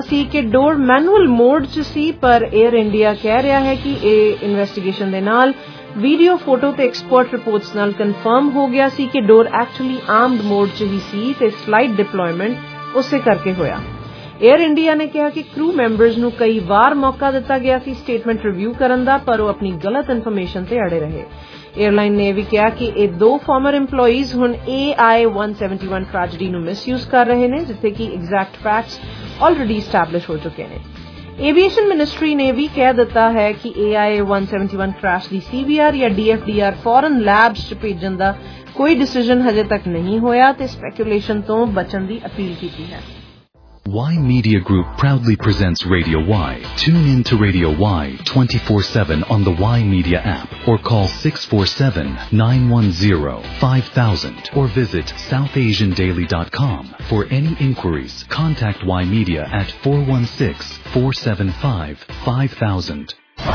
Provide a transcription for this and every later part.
ਸੀ ਕਿ ਡੋਰ manual mode 'ਚ ਸੀ, ਪਰ 에ਅਰ ਇੰਡੀਆ ਕਹਿ ਰਿਹਾ ਹੈ ਕਿ ਇਹ ਇਨਵੈਸਟੀਗੇਸ਼ਨ ਦੇ ਨਾਲ ਵੀਡੀਓ ਫੋਟੋ ਤੇ ਐਕਸਪਰਟ ਰਿਪੋਰਟਸ ਨਾਲ ਕਨਫਰਮ ਹੋ ਗਿਆ ਸੀ ਕਿ ਡੋਰ ਐਕਚੁਅਲੀ ਆਰਮਡ ਮੋਡ 'ਚ ਹੀ ਸੀ ਤੇ ਫਲਾਈਟ ਡਿਪਲੋਇਮੈਂਟ ਉਸੇ ਕਰਕੇ ਹੋਇਆ। 에ਅਰ ਇੰਡੀਆ ਨੇ ਕਿਹਾ ਕਿ ਕਰੂ ਮੈਂਬਰਸ ਨੂੰ ਕਈ ਵਾਰ ਮੌਕਾ ਦਿੱਤਾ ਗਿਆ ਸੀ ਸਟੇਟਮੈਂਟ ਰਿਵਿਊ ਕਰਨ ਦਾ, ਪਰ ਉਹ ਆਪਣੀ ਗਲਤ ਇਨਫੋਰਮੇਸ਼ਨ ਤੇ ਅੜੇ ਰਹੇ। 에ਅਰਲਾਈਨ ਨੇ ਇਹ ਵੀ ਕਿਹਾ ਕਿ ਇਹ ਦੋ ਫਾਰਮਰ EMPLOYEES ਹੁਣ AI-171 ਟ੍ਰੈਜਡੀ ਨੂੰ ਮਿਸਯੂਜ਼ ਕਰ ਰਹੇ ਨੇ, ਜਿੱਥੇ ਕਿ ਐਗਜ਼ੈਕਟ ਫੈਕਟਸ ਆਲਰੇਡੀ ਸਟੈਬਲਿਸ਼ ਹੋ ਚੁੱਕੇ ਨੇ। एविएशन मिनिस्ट्री ने भी कह दिता है कि AI-171 क्रैश की CVR या DFDR फॉरन लैब्स च भेजण दा कोई डिसीजन हजे तक नहीं होया ते स्पैकुलेशन तो बचण दी अपील की है। Y Media Group proudly presents Radio Y. Tune in to Radio Y 24/7 on the Y Media app or call 647-910-5000 or visit southasiandaily.com. For any inquiries, contact Y Media at 416-475-5000.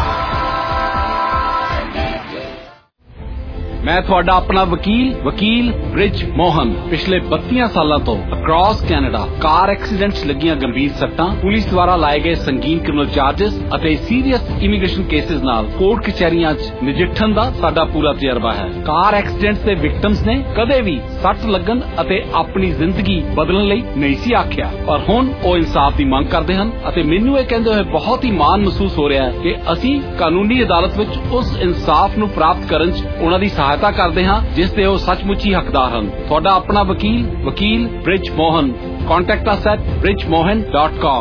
मैं ਤੁਹਾਡਾ ਆਪਣਾ ਵਕੀਲ ਬ੍ਰਿਜ ਮੋਹਨ ਪਿਛਲੇ 32 ਸਾਲਾਂ ਤੋਂ ਅਕ੍ਰੋਸ ਕੈਨੇਡਾ ਕਾਰ accidents ਲੱਗੀਆਂ ਗੰਭੀਰ ਸੱਟਾਂ, ਪੁਲਿਸ ਦੁਆਰਾ ਲਾਏ ਗਏ ਸੰਗੀਨ ਕ੍ਰਿਮੀਨਲ ਚਾਰजेस ਅਤੇ ਸੀਰੀਅਸ ਇਮੀਗ੍ਰੇਸ਼ਨ ਕੇਸਿਸ ਨਾਲ ਕੋਰਟ ਕਚਹਿਰੀਆਂ 'ਚ ਨਜਿੱਠਣ ਦਾ ਸਾਡਾ ਪੂਰਾ ਤਜਰਬਾ ਹੈ। ਕਾਰ ਐਕਸੀਡੈਂਟਸ ਦੇ ਵਿਕਟਮਸ ਨੇ ਕਦੇ ਵੀ ਸੱਟ ਲੱਗਣ ਅਤੇ ਆਪਣੀ ਜ਼ਿੰਦਗੀ ਬਦਲਣ ਲਈ ਨਹੀਂ ਸੀ ਆਖਿਆ, ਪਰ ਹੁਣ ਉਹ ਇਨਸਾਫ ਦੀ ਮੰਗ ਕਰਦੇ ਹਨ ਅਤੇ ਮੈਨੂੰ ਇਹ ਕਹਿੰਦੇ ਹੋਏ ਬਹੁਤ ਹੀ ਮਾਣ ਮਹਿਸੂਸ ਹੋ ਰਿਹਾ ਹੈ ਕਿ ਅਸੀਂ ਕਾਨੂੰਨੀ ਅਦਾਲਤ ਵਿੱਚ ਉਸ ਇਨਸਾਫ ਨੂੰ ਪ੍ਰਾਪਤ ਕਰਨ 'ਚ ਉਹਨਾਂ ਦੀ ਸਹਾਇਤਾ ਕਰਦੇ ਹਾਂ ਜਿਸ ਦੇ ਉਹ ਸੱਚਮੁੱਚ ਹੀ ਹੱਕਦਾਰ ਹਨ। ਤੁਹਾਡਾ ਆਪਣਾ ਵਕੀਲ Brij Mohan. Contact us at bridgemohan.com.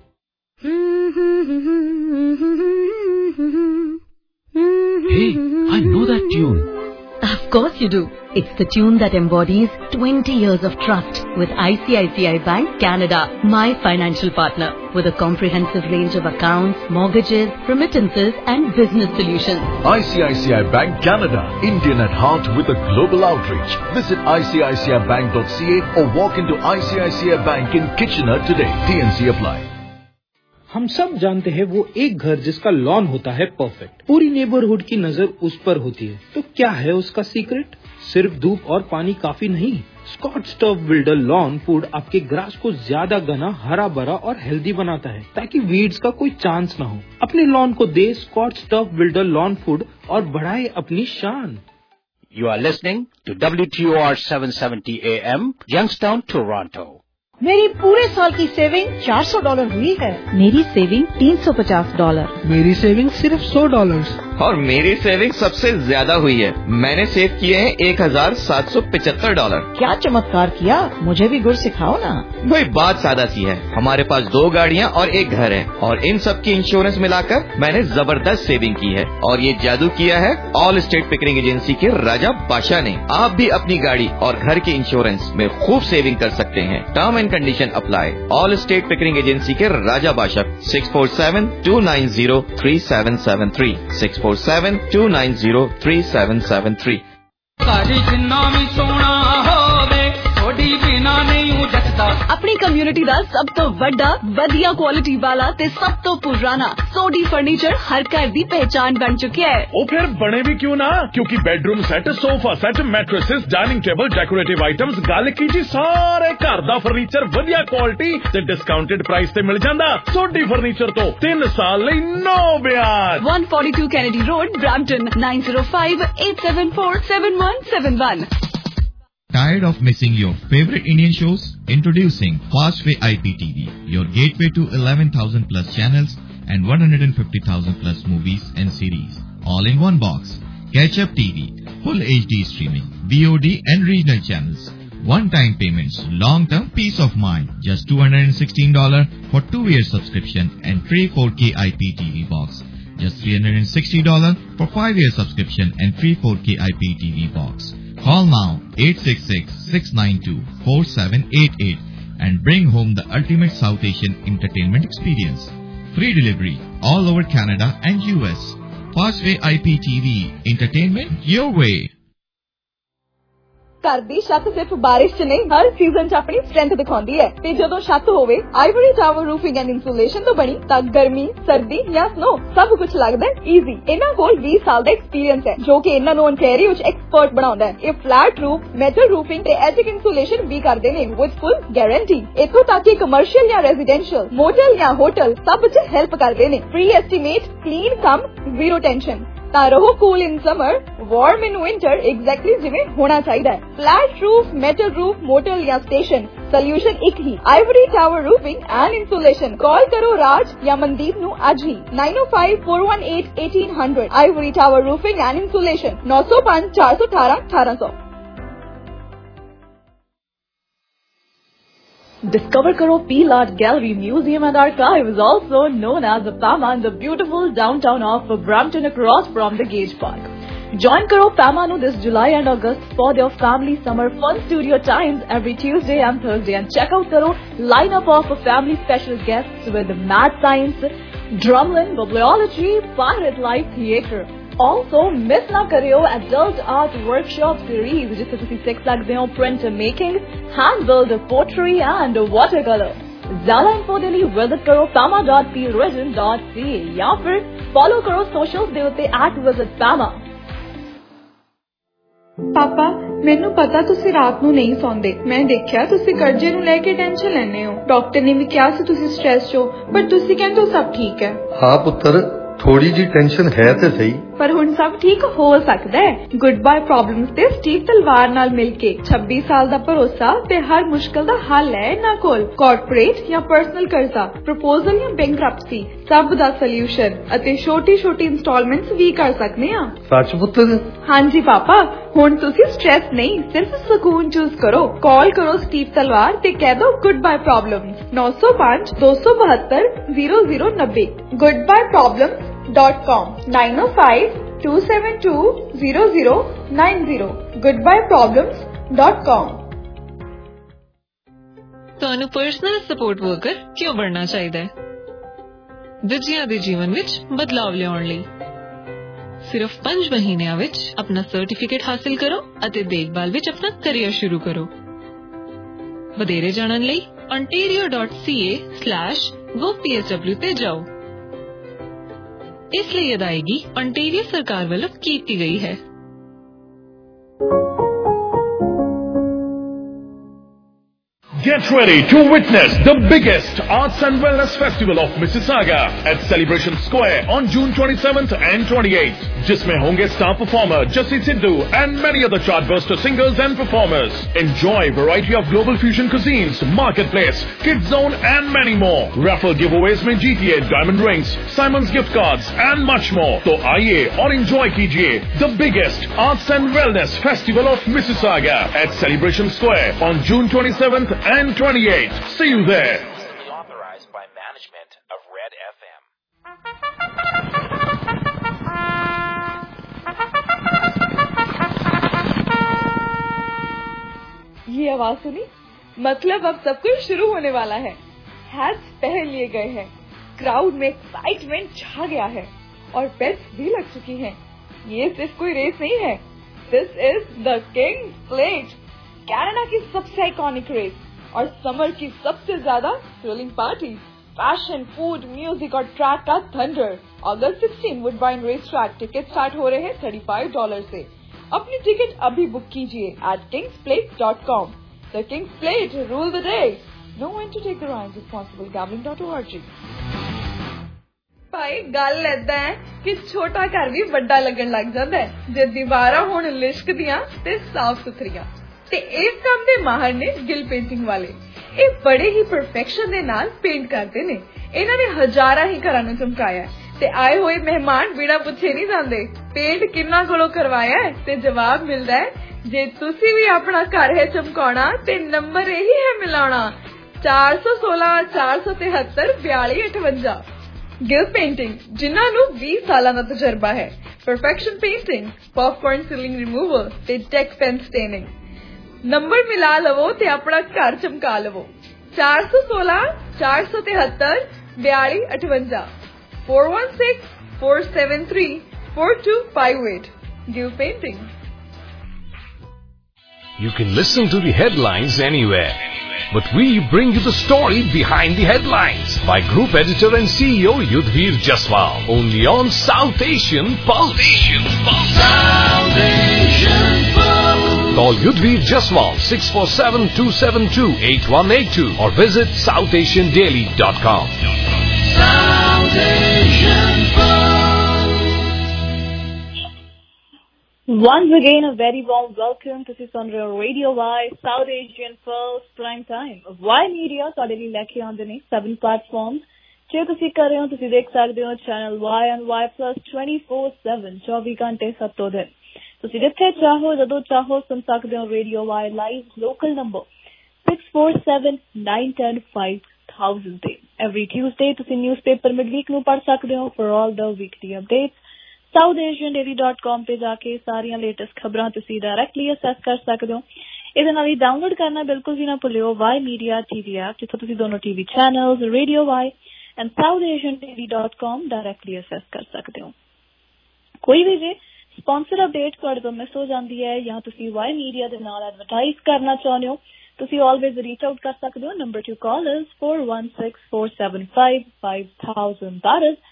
Hey, I know that tune. Of course you do. It's the tune that embodies 20 years of trust with ICICI Bank Canada, my financial partner, with a comprehensive range of accounts, mortgages, remittances and business solutions. ICICI Bank Canada, Indian at heart with a global outreach. Visit icici.bank.ca or walk into ICICI Bank in Kitchener today. TNC apply. हम सब जानते हैं वो एक घर जिसका lawn होता है परफेक्ट, पूरी नेबरहुड की नजर उस पर होती है। तो क्या है उसका सीक्रेट? सिर्फ धूप और पानी काफी नहीं। Scotts turf builder lawn food आपके ग्रास को ज्यादा घना, हरा भरा और हेल्दी बनाता है ताकि वीड्स का कोई चांस न हो। अपने लॉन को दे Scotts turf builder lawn food और बढ़ाए अपनी शान। You are listening to WTOR 770 AM, Youngstown, Toronto. मेरी पूरे साल की सेविंग $400 हुई है। मेरी सेविंग $350। मेरी सेविंग सिर्फ $100। और मेरी सेविंग सबसे ज्यादा हुई है। मैंने सेव किए हैं $1775। क्या चमत्कार किया, मुझे भी गुर सिखाओ ना। भाई बात सादा सी है, हमारे पास 2 गाड़ियाँ और 1 घर है और इन सब की इंश्योरेंस मिलाकर मैंने जबरदस्त सेविंग की है। और ये जादू किया है ऑल स्टेट पिकरिंग एजेंसी के राजा बादशाह ने। आप भी अपनी गाड़ी और घर के इंश्योरेंस में खूब सेविंग कर सकते हैं। Term and condition apply. Allstate Pickering agency के राजा बादशाह 647-290-3773 647-290-3773। अपनी कम्युनिटी दा सब तो बड़ा वधिया क्वालिटी वाला ते सब तो पुराना सोडी फर्नीचर हर घर दी पहचान बन चुकी है। ओ फिर बने भी क्यों ना, क्योंकि bedroom set, sofa set, mattresses, dining table, decorative items, गल कीजिए सारे घर दा फर्नीचर वधिया क्वालिटी ते डिस्काउंटेड प्राइस ते मिल जांदा। सोडी फर्नीचर तो 3 साल लई नो ब्याज। 142 Kennedy Road, Brampton, 9058747171. Tired of missing your favorite Indian shows? Introducing Fastway IPTV, your gateway to 11,000 plus channels and 150,000 plus movies and series, all in one box. Catch Up TV, full HD streaming, VOD and regional channels. One-time payments, long-term peace of mind. Just $216 for 2-year subscription and free 4K IPTV box. Just $360 for 5-year subscription and free 4K IPTV box. Call now 866-692-4788 and bring home the ultimate South Asian entertainment experience. Free delivery all over Canada and US. Fastway IPTV, entertainment your way. घर दी छत सिर्फ बारिश च नहीं हर season च अपनी strength दिखाती है ते जदों छत होवे ivory tower roofing and insulation तो बनी तां गर्मी सर्दी या स्नो सब कुछ लगदा है ईजी। इन्हां कोल 20 साल दा एक्सपीरियंस है जो कि इन्हां नूं ओंटारियो विच एक्सपर्ट बनाउंदा है। ये फ्लैट रूफ मेटल रूफिंग ते एटिक इंसुलेशन भी करदे ने विद फुल गारंटी। इत्थों तक कि कमर्शियल या रेजिडेंशियल मोटल या होटल सब च हेल्प करदे ने। Free estimate clean come zero tension ता रहो cool in summer warm in winter exactly जिवें होना चाहिए। Flat roof metal roof motel या स्टेशन सोल्यूशन एक ही ivory tower roofing and insulation. Call करो राज या मनदीप नू आज ही 9054181800 ivory tower roofing and insulation 905 418 1800। Discover Karo Peel Art Gallery Museum and Archive is also known as the PAMA in the beautiful downtown of Brampton across from the Gage Park. Join Karo PAMA nu this July and August for their family summer fun studio times every Tuesday and Thursday and check out Karo lineup of family special guests with math science, drumlin, bibliology, pirate life theatre. Also miss na kariyo adult art workshop series जिसे तुसी सीख सकते हो print making, hand build pottery and watercolor। ज़्यादा info के लिए visit करो pama.peelregent.ca या फिर follow करो socials दे उत्ते @visitpama। पापा ਮੈਨੂੰ ਪਤਾ ਤੁਸੀਂ ਰਾਤ ਨੂੰ ਨਹੀਂ ਸੌਂਦੇ। ਮੈਂ ਦੇਖਿਆ ਤੁਸੀਂ ਕਰਜ਼ੇ ਨੂੰ ਲੈ ਕੇ ਟੈਨਸ਼ਨ ਲੈਂਦੇ ਹੋ। ਡਾਕਟਰ ਨੇ ਵੀ ਕਿਹਾ ਸੀ ਤੁਸੀਂ ਸਟ੍ਰੈਸ ਹੋ ਪਰ ਤੁਸੀਂ ਕਹਿੰਦੇ ਹੋ ਸਭ ਠੀਕ ਹੈ। ਹਾਂ ਪੁੱਤਰ ਥੋੜੀ ਜੀ ਟੈਨਸ਼ਨ ਹੈ ਤੇ ਸਹੀ ਪਰ ਹੁਣ ਸਭ ਠੀਕ ਹੋ ਸਕਦਾ ਹੈ। ਗੁੱਡ ਬਾਏ ਪ੍ਰੋਬਲਮਸ ਤੇ ਸਟੀਵ ਤਲਵਾਰ ਨਾਲ ਮਿਲ ਕੇ 26 ਸਾਲ ਦਾ ਭਰੋਸਾ ਤੇ ਹਰ ਮੁਸ਼ਕਲ ਦਾ ਹੱਲ ਹੈ ਇਹਨਾਂ ਕੋਲ। ਕਾਰਪੋਰੇਟ ਜਾਂ ਪਰਸਨਲ ਕਰਜ਼ਾ, ਪ੍ਰਪੋਜ਼ਲ ਜਾਂ ਬੈਂਕਰਪਸੀ ਸਭ ਦਾ ਸੋਲੂਸ਼ਨ ਅਤੇ ਛੋਟੀ ਇੰਸਟਾਲਮੈਂਟਸ ਵੀ ਕਰ ਸਕਦੇ ਆ। ਸੱਚ ਪੁੱਤਰ? ਹਾਂਜੀ ਪਾਪਾ ਹੁਣ ਤੁਸੀਂ ਸਟ੍ਰੈਸ ਨਹੀਂ ਸਿਰਫ ਸਕੂਨ ਚੂਜ਼ ਕਰੋ। ਕਾਲ ਕਰੋ ਸਟੀਵ ਤਲਵਾਰ ਤੇ ਕਹਿ ਦੋ good bye problems 905 272 0090 goodbyproblems.com 905 272 0090 goodbyproblems.com। ਤੁਹਾਨੂੰ ਪਰਸਨਲ ਸਪੋਰਟ ਵਰਕਰ ਕਿਉਂ ਬਣਨਾ ਚਾਹੀਦਾ ਹੈ? ਦੂਜਿਆਂ ਦੇ ਜੀਵਨ ਵਿੱਚ ਬਦਲਾਵ ਲਿਆਉਣ ਲਈ। ਸਿਰਫ 5 ਮਹੀਨਿਆਂ ਵਿੱਚ ਆਪਣਾ ਸਰਟੀਫਿਕੇਟ ਹਾਸਿਲ ਕਰੋ ਅਤੇ ਦੇਖਭਾਲ ਵਿੱਚ ਆਪਣਾ ਕੈਰੀਅਰ ਸ਼ੁਰੂ ਕਰੋ। ਵਧੇਰੇ ਜਾਣਨ ਲਈ ontario.ca/gopsw ਤੇ ਜਾਓ। ਇਸ ਲਈ ਅਦਾਇਗੀ ontario ਸਰਕਾਰ ਵੱਲੋਂ ਕੀਤੀ ਗਈ ਹੈ। Get ready to witness the biggest arts and wellness festival of Mississauga at Celebration Square on June 27th and 28th. जिसमें होंगे star performer Jassi Sidhu and many other chartbuster singers and performers. Enjoy variety of global fusion cuisines, marketplace, kids zone and many more. Raffle giveaways में GTA, diamond rings, Simon's gift cards and much more. तो आइए और enjoy कीजिए the biggest arts and wellness festival of Mississauga at Celebration Square on June 27th and 28th. See you there. Authorized by management of Red FM. ये आवाज सुनी? मतलब अब सब कुछ शुरू होने वाला है। हैट्स पहन लिए गए हैं, क्राउड में एक्साइटमेंट छा गया है और बेट्स भी लग चुकी हैं। ये सिर्फ कोई रेस नहीं है, this is the King's plate, Canada की सबसे आइकॉनिक रेस और समर की सबसे ज्यादा thrilling party. Fashion, food, music और ट्रैक का thunder. August 16 Woodbine race track. Ticket start हो रहे हैं $35 से। अपनी टिकट अभी बुक कीजिए @kingsplate.com। The Kings Plate, rule the day. No one to take the rhymes. Responsible gambling.org। ਭਾਈ ਗੱਲ ਏਦਾਂ ਹੈ ਕਿ ਛੋਟਾ ਘਰ ਵੀ ਵੱਡਾ ਲੱਗਣ ਲੱਗ ਜਾਂਦਾ ਹੈ ਜੇ ਦੀਵਾਰਾਂ ਹੋਣ ਲਿਸ਼ਕਦੀਆਂ ਤੇ ਸਾਫ਼ ਸੁਥਰੀਆਂ। ਤੇ ਇਸ ਕੰਮ ਦੇ ਮਾਹਰ ਨੇ ਗਿਲ ਪੇਂਟਿੰਗ ਵਾਲੇ। ਇਹ ਬੜੇ ਹੀ ਪਰਫੈਕਸ਼ਨ ਦੇ ਨਾਲ ਪੇਂਟ ਕਰਦੇ ਨੇ। ਇਹਨਾਂ ਨੇ ਹਜ਼ਾਰਾਂ ਹੀ ਘਰਾਂ ਨੂੰ ਚਮਕਾਇਆ ਤੇ ਆਏ ਹੋਏ ਮਹਿਮਾਨ ਬਿਨਾਂ ਪੁੱਛੇ ਨਹੀਂ ਜਾਂਦੇ ਪੇਂਟ ਕਿੰਨਾ ਕੋਲੋਂ ਕਰਵਾਇਆ ਹੈ ਤੇ ਜਵਾਬ ਮਿਲਦਾ ਹੈ ਜੇ ਤੁਸੀਂ ਵੀ ਆਪਣਾ ਘਰ ਹੈ ਚਮਕਾਉਣਾ ਤੇ ਨੰਬਰ ਇਹੀ ਹੈ ਮਿਲਾਉਣਾ 416 473 4258। ਗਿਲ ਪੇਂਟਿੰਗ ਜਿਨ੍ਹਾਂ ਨੂੰ 20 ਸਾਲਾਂ ਦਾ ਤਜਰਬਾ ਹੈ। Perfection painting, popcorn ceiling removal ਤੇ ਟੈਕ ਪੈਨ ਸਟੇਨਿੰਗ। ਨੰਬਰ ਮਿਲਾ ਲਵੋ ਤੇ ਆਪਣਾ ਘਰ ਚਮਕਾ ਲਵੋ 416 473 4258 416 473 4258। Gill Painting। You can listen to the headlines anywhere. But we bring you the story behind the headlines by Group Editor and CEO Yudhvir Jaswal. Only on South Asian Pulse. South Asian Pulse. Call Yudhvir Jaswal 647-272-8182 or visit southasiandaily.com. South Asian Pulse. Once again, a very warm welcome to Sunray Radio Y, South Asian Pulse Prime Time of Y Media. ਸਾਡੇ ਲਈ ਲੈ ਕੇ ਆਉਂਦੇ ਨੇ 7 platforms ਜੇ ਤੁਸੀਂ ਕਰ ਰਹੇ ਹੋ ਤੁਸੀਂ ਦੇਖ ਸਕਦੇ ਹੋ channel Y and Y Plus 24/7 24 ਘੰਟੇ 7 ਦਿਨ ਤੁਸੀਂ ਜਿੱਥੇ ਚਾਹੋ ਜਦੋਂ ਚਾਹੋ ਸੁਣ ਸਕਦੇ ਹੋ radio Y live local number 647-910-5000 ਤੇ every Tuesday ਤੁਸੀਂ ਨਿਊਜ਼ਪੇਪਰ ਮਿਡਵੀਕ ਨੂੰ ਪੜ੍ਹ ਸਕਦੇ ਹੋ for all the weekly updates southasiandaily.com ਤੇ ਜਾ ਕੇ ਸਾਰੀਆਂ ਲੇਟੈਸਟ ਖਬਰਾਂ ਤੁਸੀਂ ਡਾਇਰੈਕਟਲੀ ਅਸੈਸ ਕਰ ਸਕਦੇ ਹੋ ਇਹਦੇ ਨਾਲ ਹੀ ਡਾਊਨਲੋਡ ਕਰਨਾ ਬਿਲਕੁਲ ਵੀ ਨਾ ਭੁੱਲਿਓ Y Media TV ਐਪ ਜਿੱਥੋਂ ਤੁਸੀਂ ਦੋਨੋਂ TV channels radio Y and southasiandaily.com directly access ਕਰ ਸਕਦੇ ਹੋ ਕੋਈ ਵੀ ਜੇ ਸਪਾਂਸਰ ਅਪਡੇਟ ਤੁਹਾਡੇ ਤੋਂ ਮਿਸ ਹੋ ਜਾਂਦੀ ਹੈ ਜਾਂ ਤੁਸੀਂ Y Media ਦੇ ਨਾਲ ਐਡਵਰਟਾਈਜ਼ ਕਰਨਾ ਚਾਹੁੰਦੇ ਹੋ ਤੁਸੀਂ ਆਲਵੇਜ਼ ਰੀਚ ਆਊਟ ਕਰ ਸਕਦੇ ਹੋ number to call is 416-475-5000 that is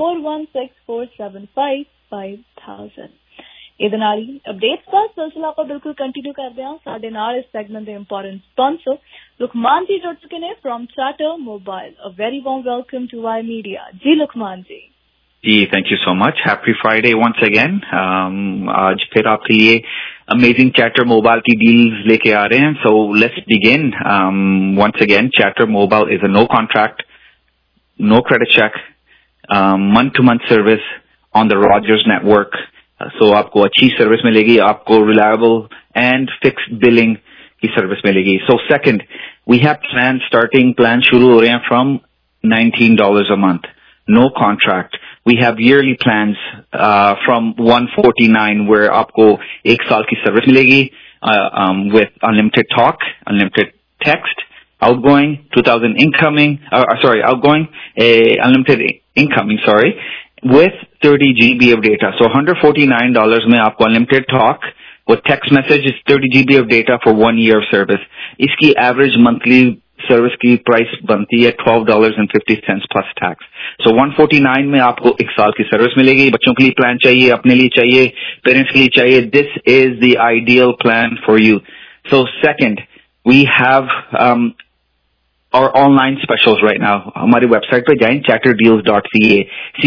416-475-5000 ਇਹਦੇ ਨਾਲ ਹੀ ਅਪਡੇਟਸ ਦਾ ਸਿਲਸਿਲਾ ਆਪਾਂ ਬਿਲਕੁਲ ਕੰਟੀਨਿਊ ਕਰਦੇ ਹਾਂ ਸਾਡੇ ਨਾਲ ਇਸ ਸੈਗਮੈਂਟ ਦੇ ਇੰਪੋਰਟੈਂਟ ਸਪਾਂਸਰ ਲੁਕਮਾਨ ਜੀ ਜੁੜ ਚੁੱਕੇ ਨੇ from Charter Mobile a very warm welcome to Y Media ਜੀ ਲੁਕਮਾਨ ਜੀ जी thank you so much happy Friday once again आज फिर आपके लिए अमेजिंग चैटर मोबाइल की डील्स लेके आ रहे हैं so let's begin once again Chatter Mobile is a no contract no credit check month to month service on the Rogers network so आपको अच्छी सर्विस मिलेगी आपको reliable and fixed billing की सर्विस मिलेगी so second we have plans starting plan शुरू हो रहे हैं from $19 a month no contract we have yearly plans from $149 where आपको 1 साल की सर्विस मिलेगी with unlimited talk unlimited text outgoing 2000 incoming outgoing unlimited incoming with 30 GB of data so $149 में आपको unlimited talk with text message is 30 GB of data for 1 year of service इसकी average monthly service की price बनती है $12.50 plus tax so 149 में आपको 1 साल की सर्विस मिलेगी बच्चों के लिए प्लान चाहिए अपने लिए चाहिए पेरेंट्स के लिए चाहिए this is the ideal plan for you so second we have our online specials right now हमारी वेबसाइट पे जाएं chatterdeals.ca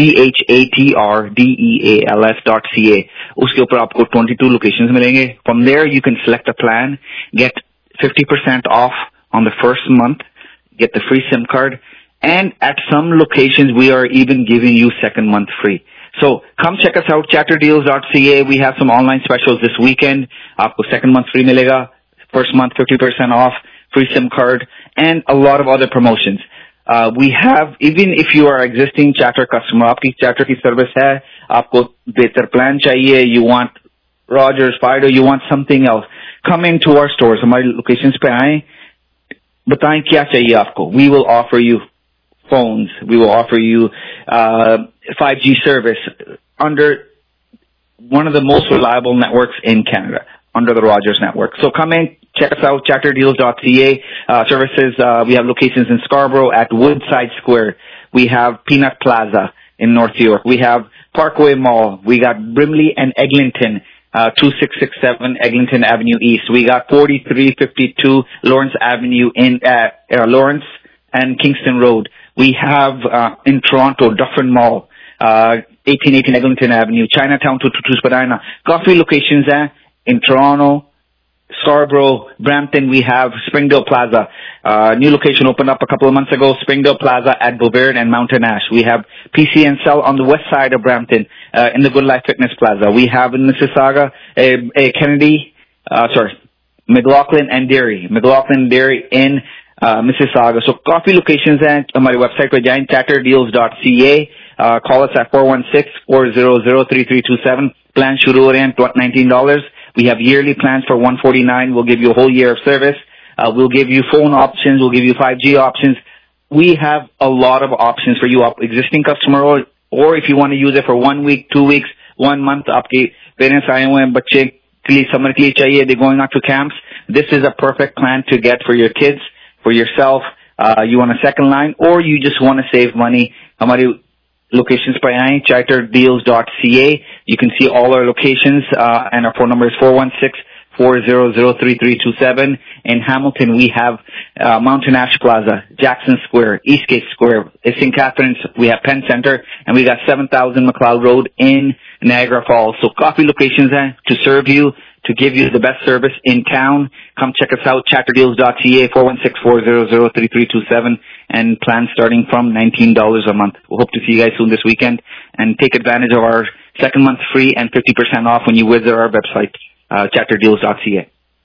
chatterdeals.ca उसके ऊपर आपको 22 लोकेशंस मिलेंगे from there you can select a plan get 50% off on the first month, get the free SIM card, and at some locations we are even giving you second month free. So come check us out, chatterdeals.ca. We have some online specials this weekend. Aapko second month free milega, first month 50% off, free SIM card, and a lot of other promotions. We have, even if you are existing Chatter customer, aapki Chatter ki service hai, aapko behtar plan chahiye, you want Rogers, Fido, you want something else, come into our stores. Hamari locations pe aaye. बताएं क्या चाहिए आपको we will offer you phones we will offer you 5G service under one of the most reliable networks in Canada under the Rogers network so come in check us out chatterdeals.ca services we have locations in Scarborough at Woodside Square we have Peanut Plaza in North York we have Parkway Mall we got Brimley and Eglinton 2667 Eglinton Avenue East. We got 4352 Lawrence Avenue in Lawrence and Kingston Road. We have in Toronto, Dufferin Mall, 1818 Eglinton Avenue, Chinatown to Spadina. Coffee locations in Toronto, Scarborough, Brampton. We have Springdale Plaza. New location opened up a couple of months ago, Springdale Plaza at Bovard and Mountain Ash. We have PC and Cell on the west side of Brampton, in the Good Life Fitness Plaza. We have in Mississauga, McLaughlin and Dairy in Mississauga. So coffee locations and हमारी website पे जाएं chatterdeals.ca. Call us at 416-400-3327. Plan शुरू हो रहे हैं $19. We have yearly plans for $149. We'll give you a whole year of service. We'll give you phone options. We'll give you 5G options. We have a lot of options for you, existing customer, or if you want to use it for 1 week, 2 weeks, 1 month. आपके parents आए हुए हैं, बच्चे के लिए, summer के लिए चाहिए, they're going out to camps, this is a perfect plan to get for your kids, for yourself. You want a second line or you just want to save money. हमारी locations पर आएं, charterdeals.ca. You can see all our locations and our phone number is 416-400-3327. In Hamilton, we have Mountain Ash Plaza, Jackson Square, Eastgate Square. In St. Catharines, we have Penn Center, and we got 7000 McLeod Road in Niagara Falls. So coffee locations to serve you, to give you the best service in town. Come check us out, charterdeals.ca, 416-400-3327, and plans starting from $19 a month. We hope to see you guys soon this weekend, and take advantage of our second month free and 50% off when you visit our website, charterdeals.ca.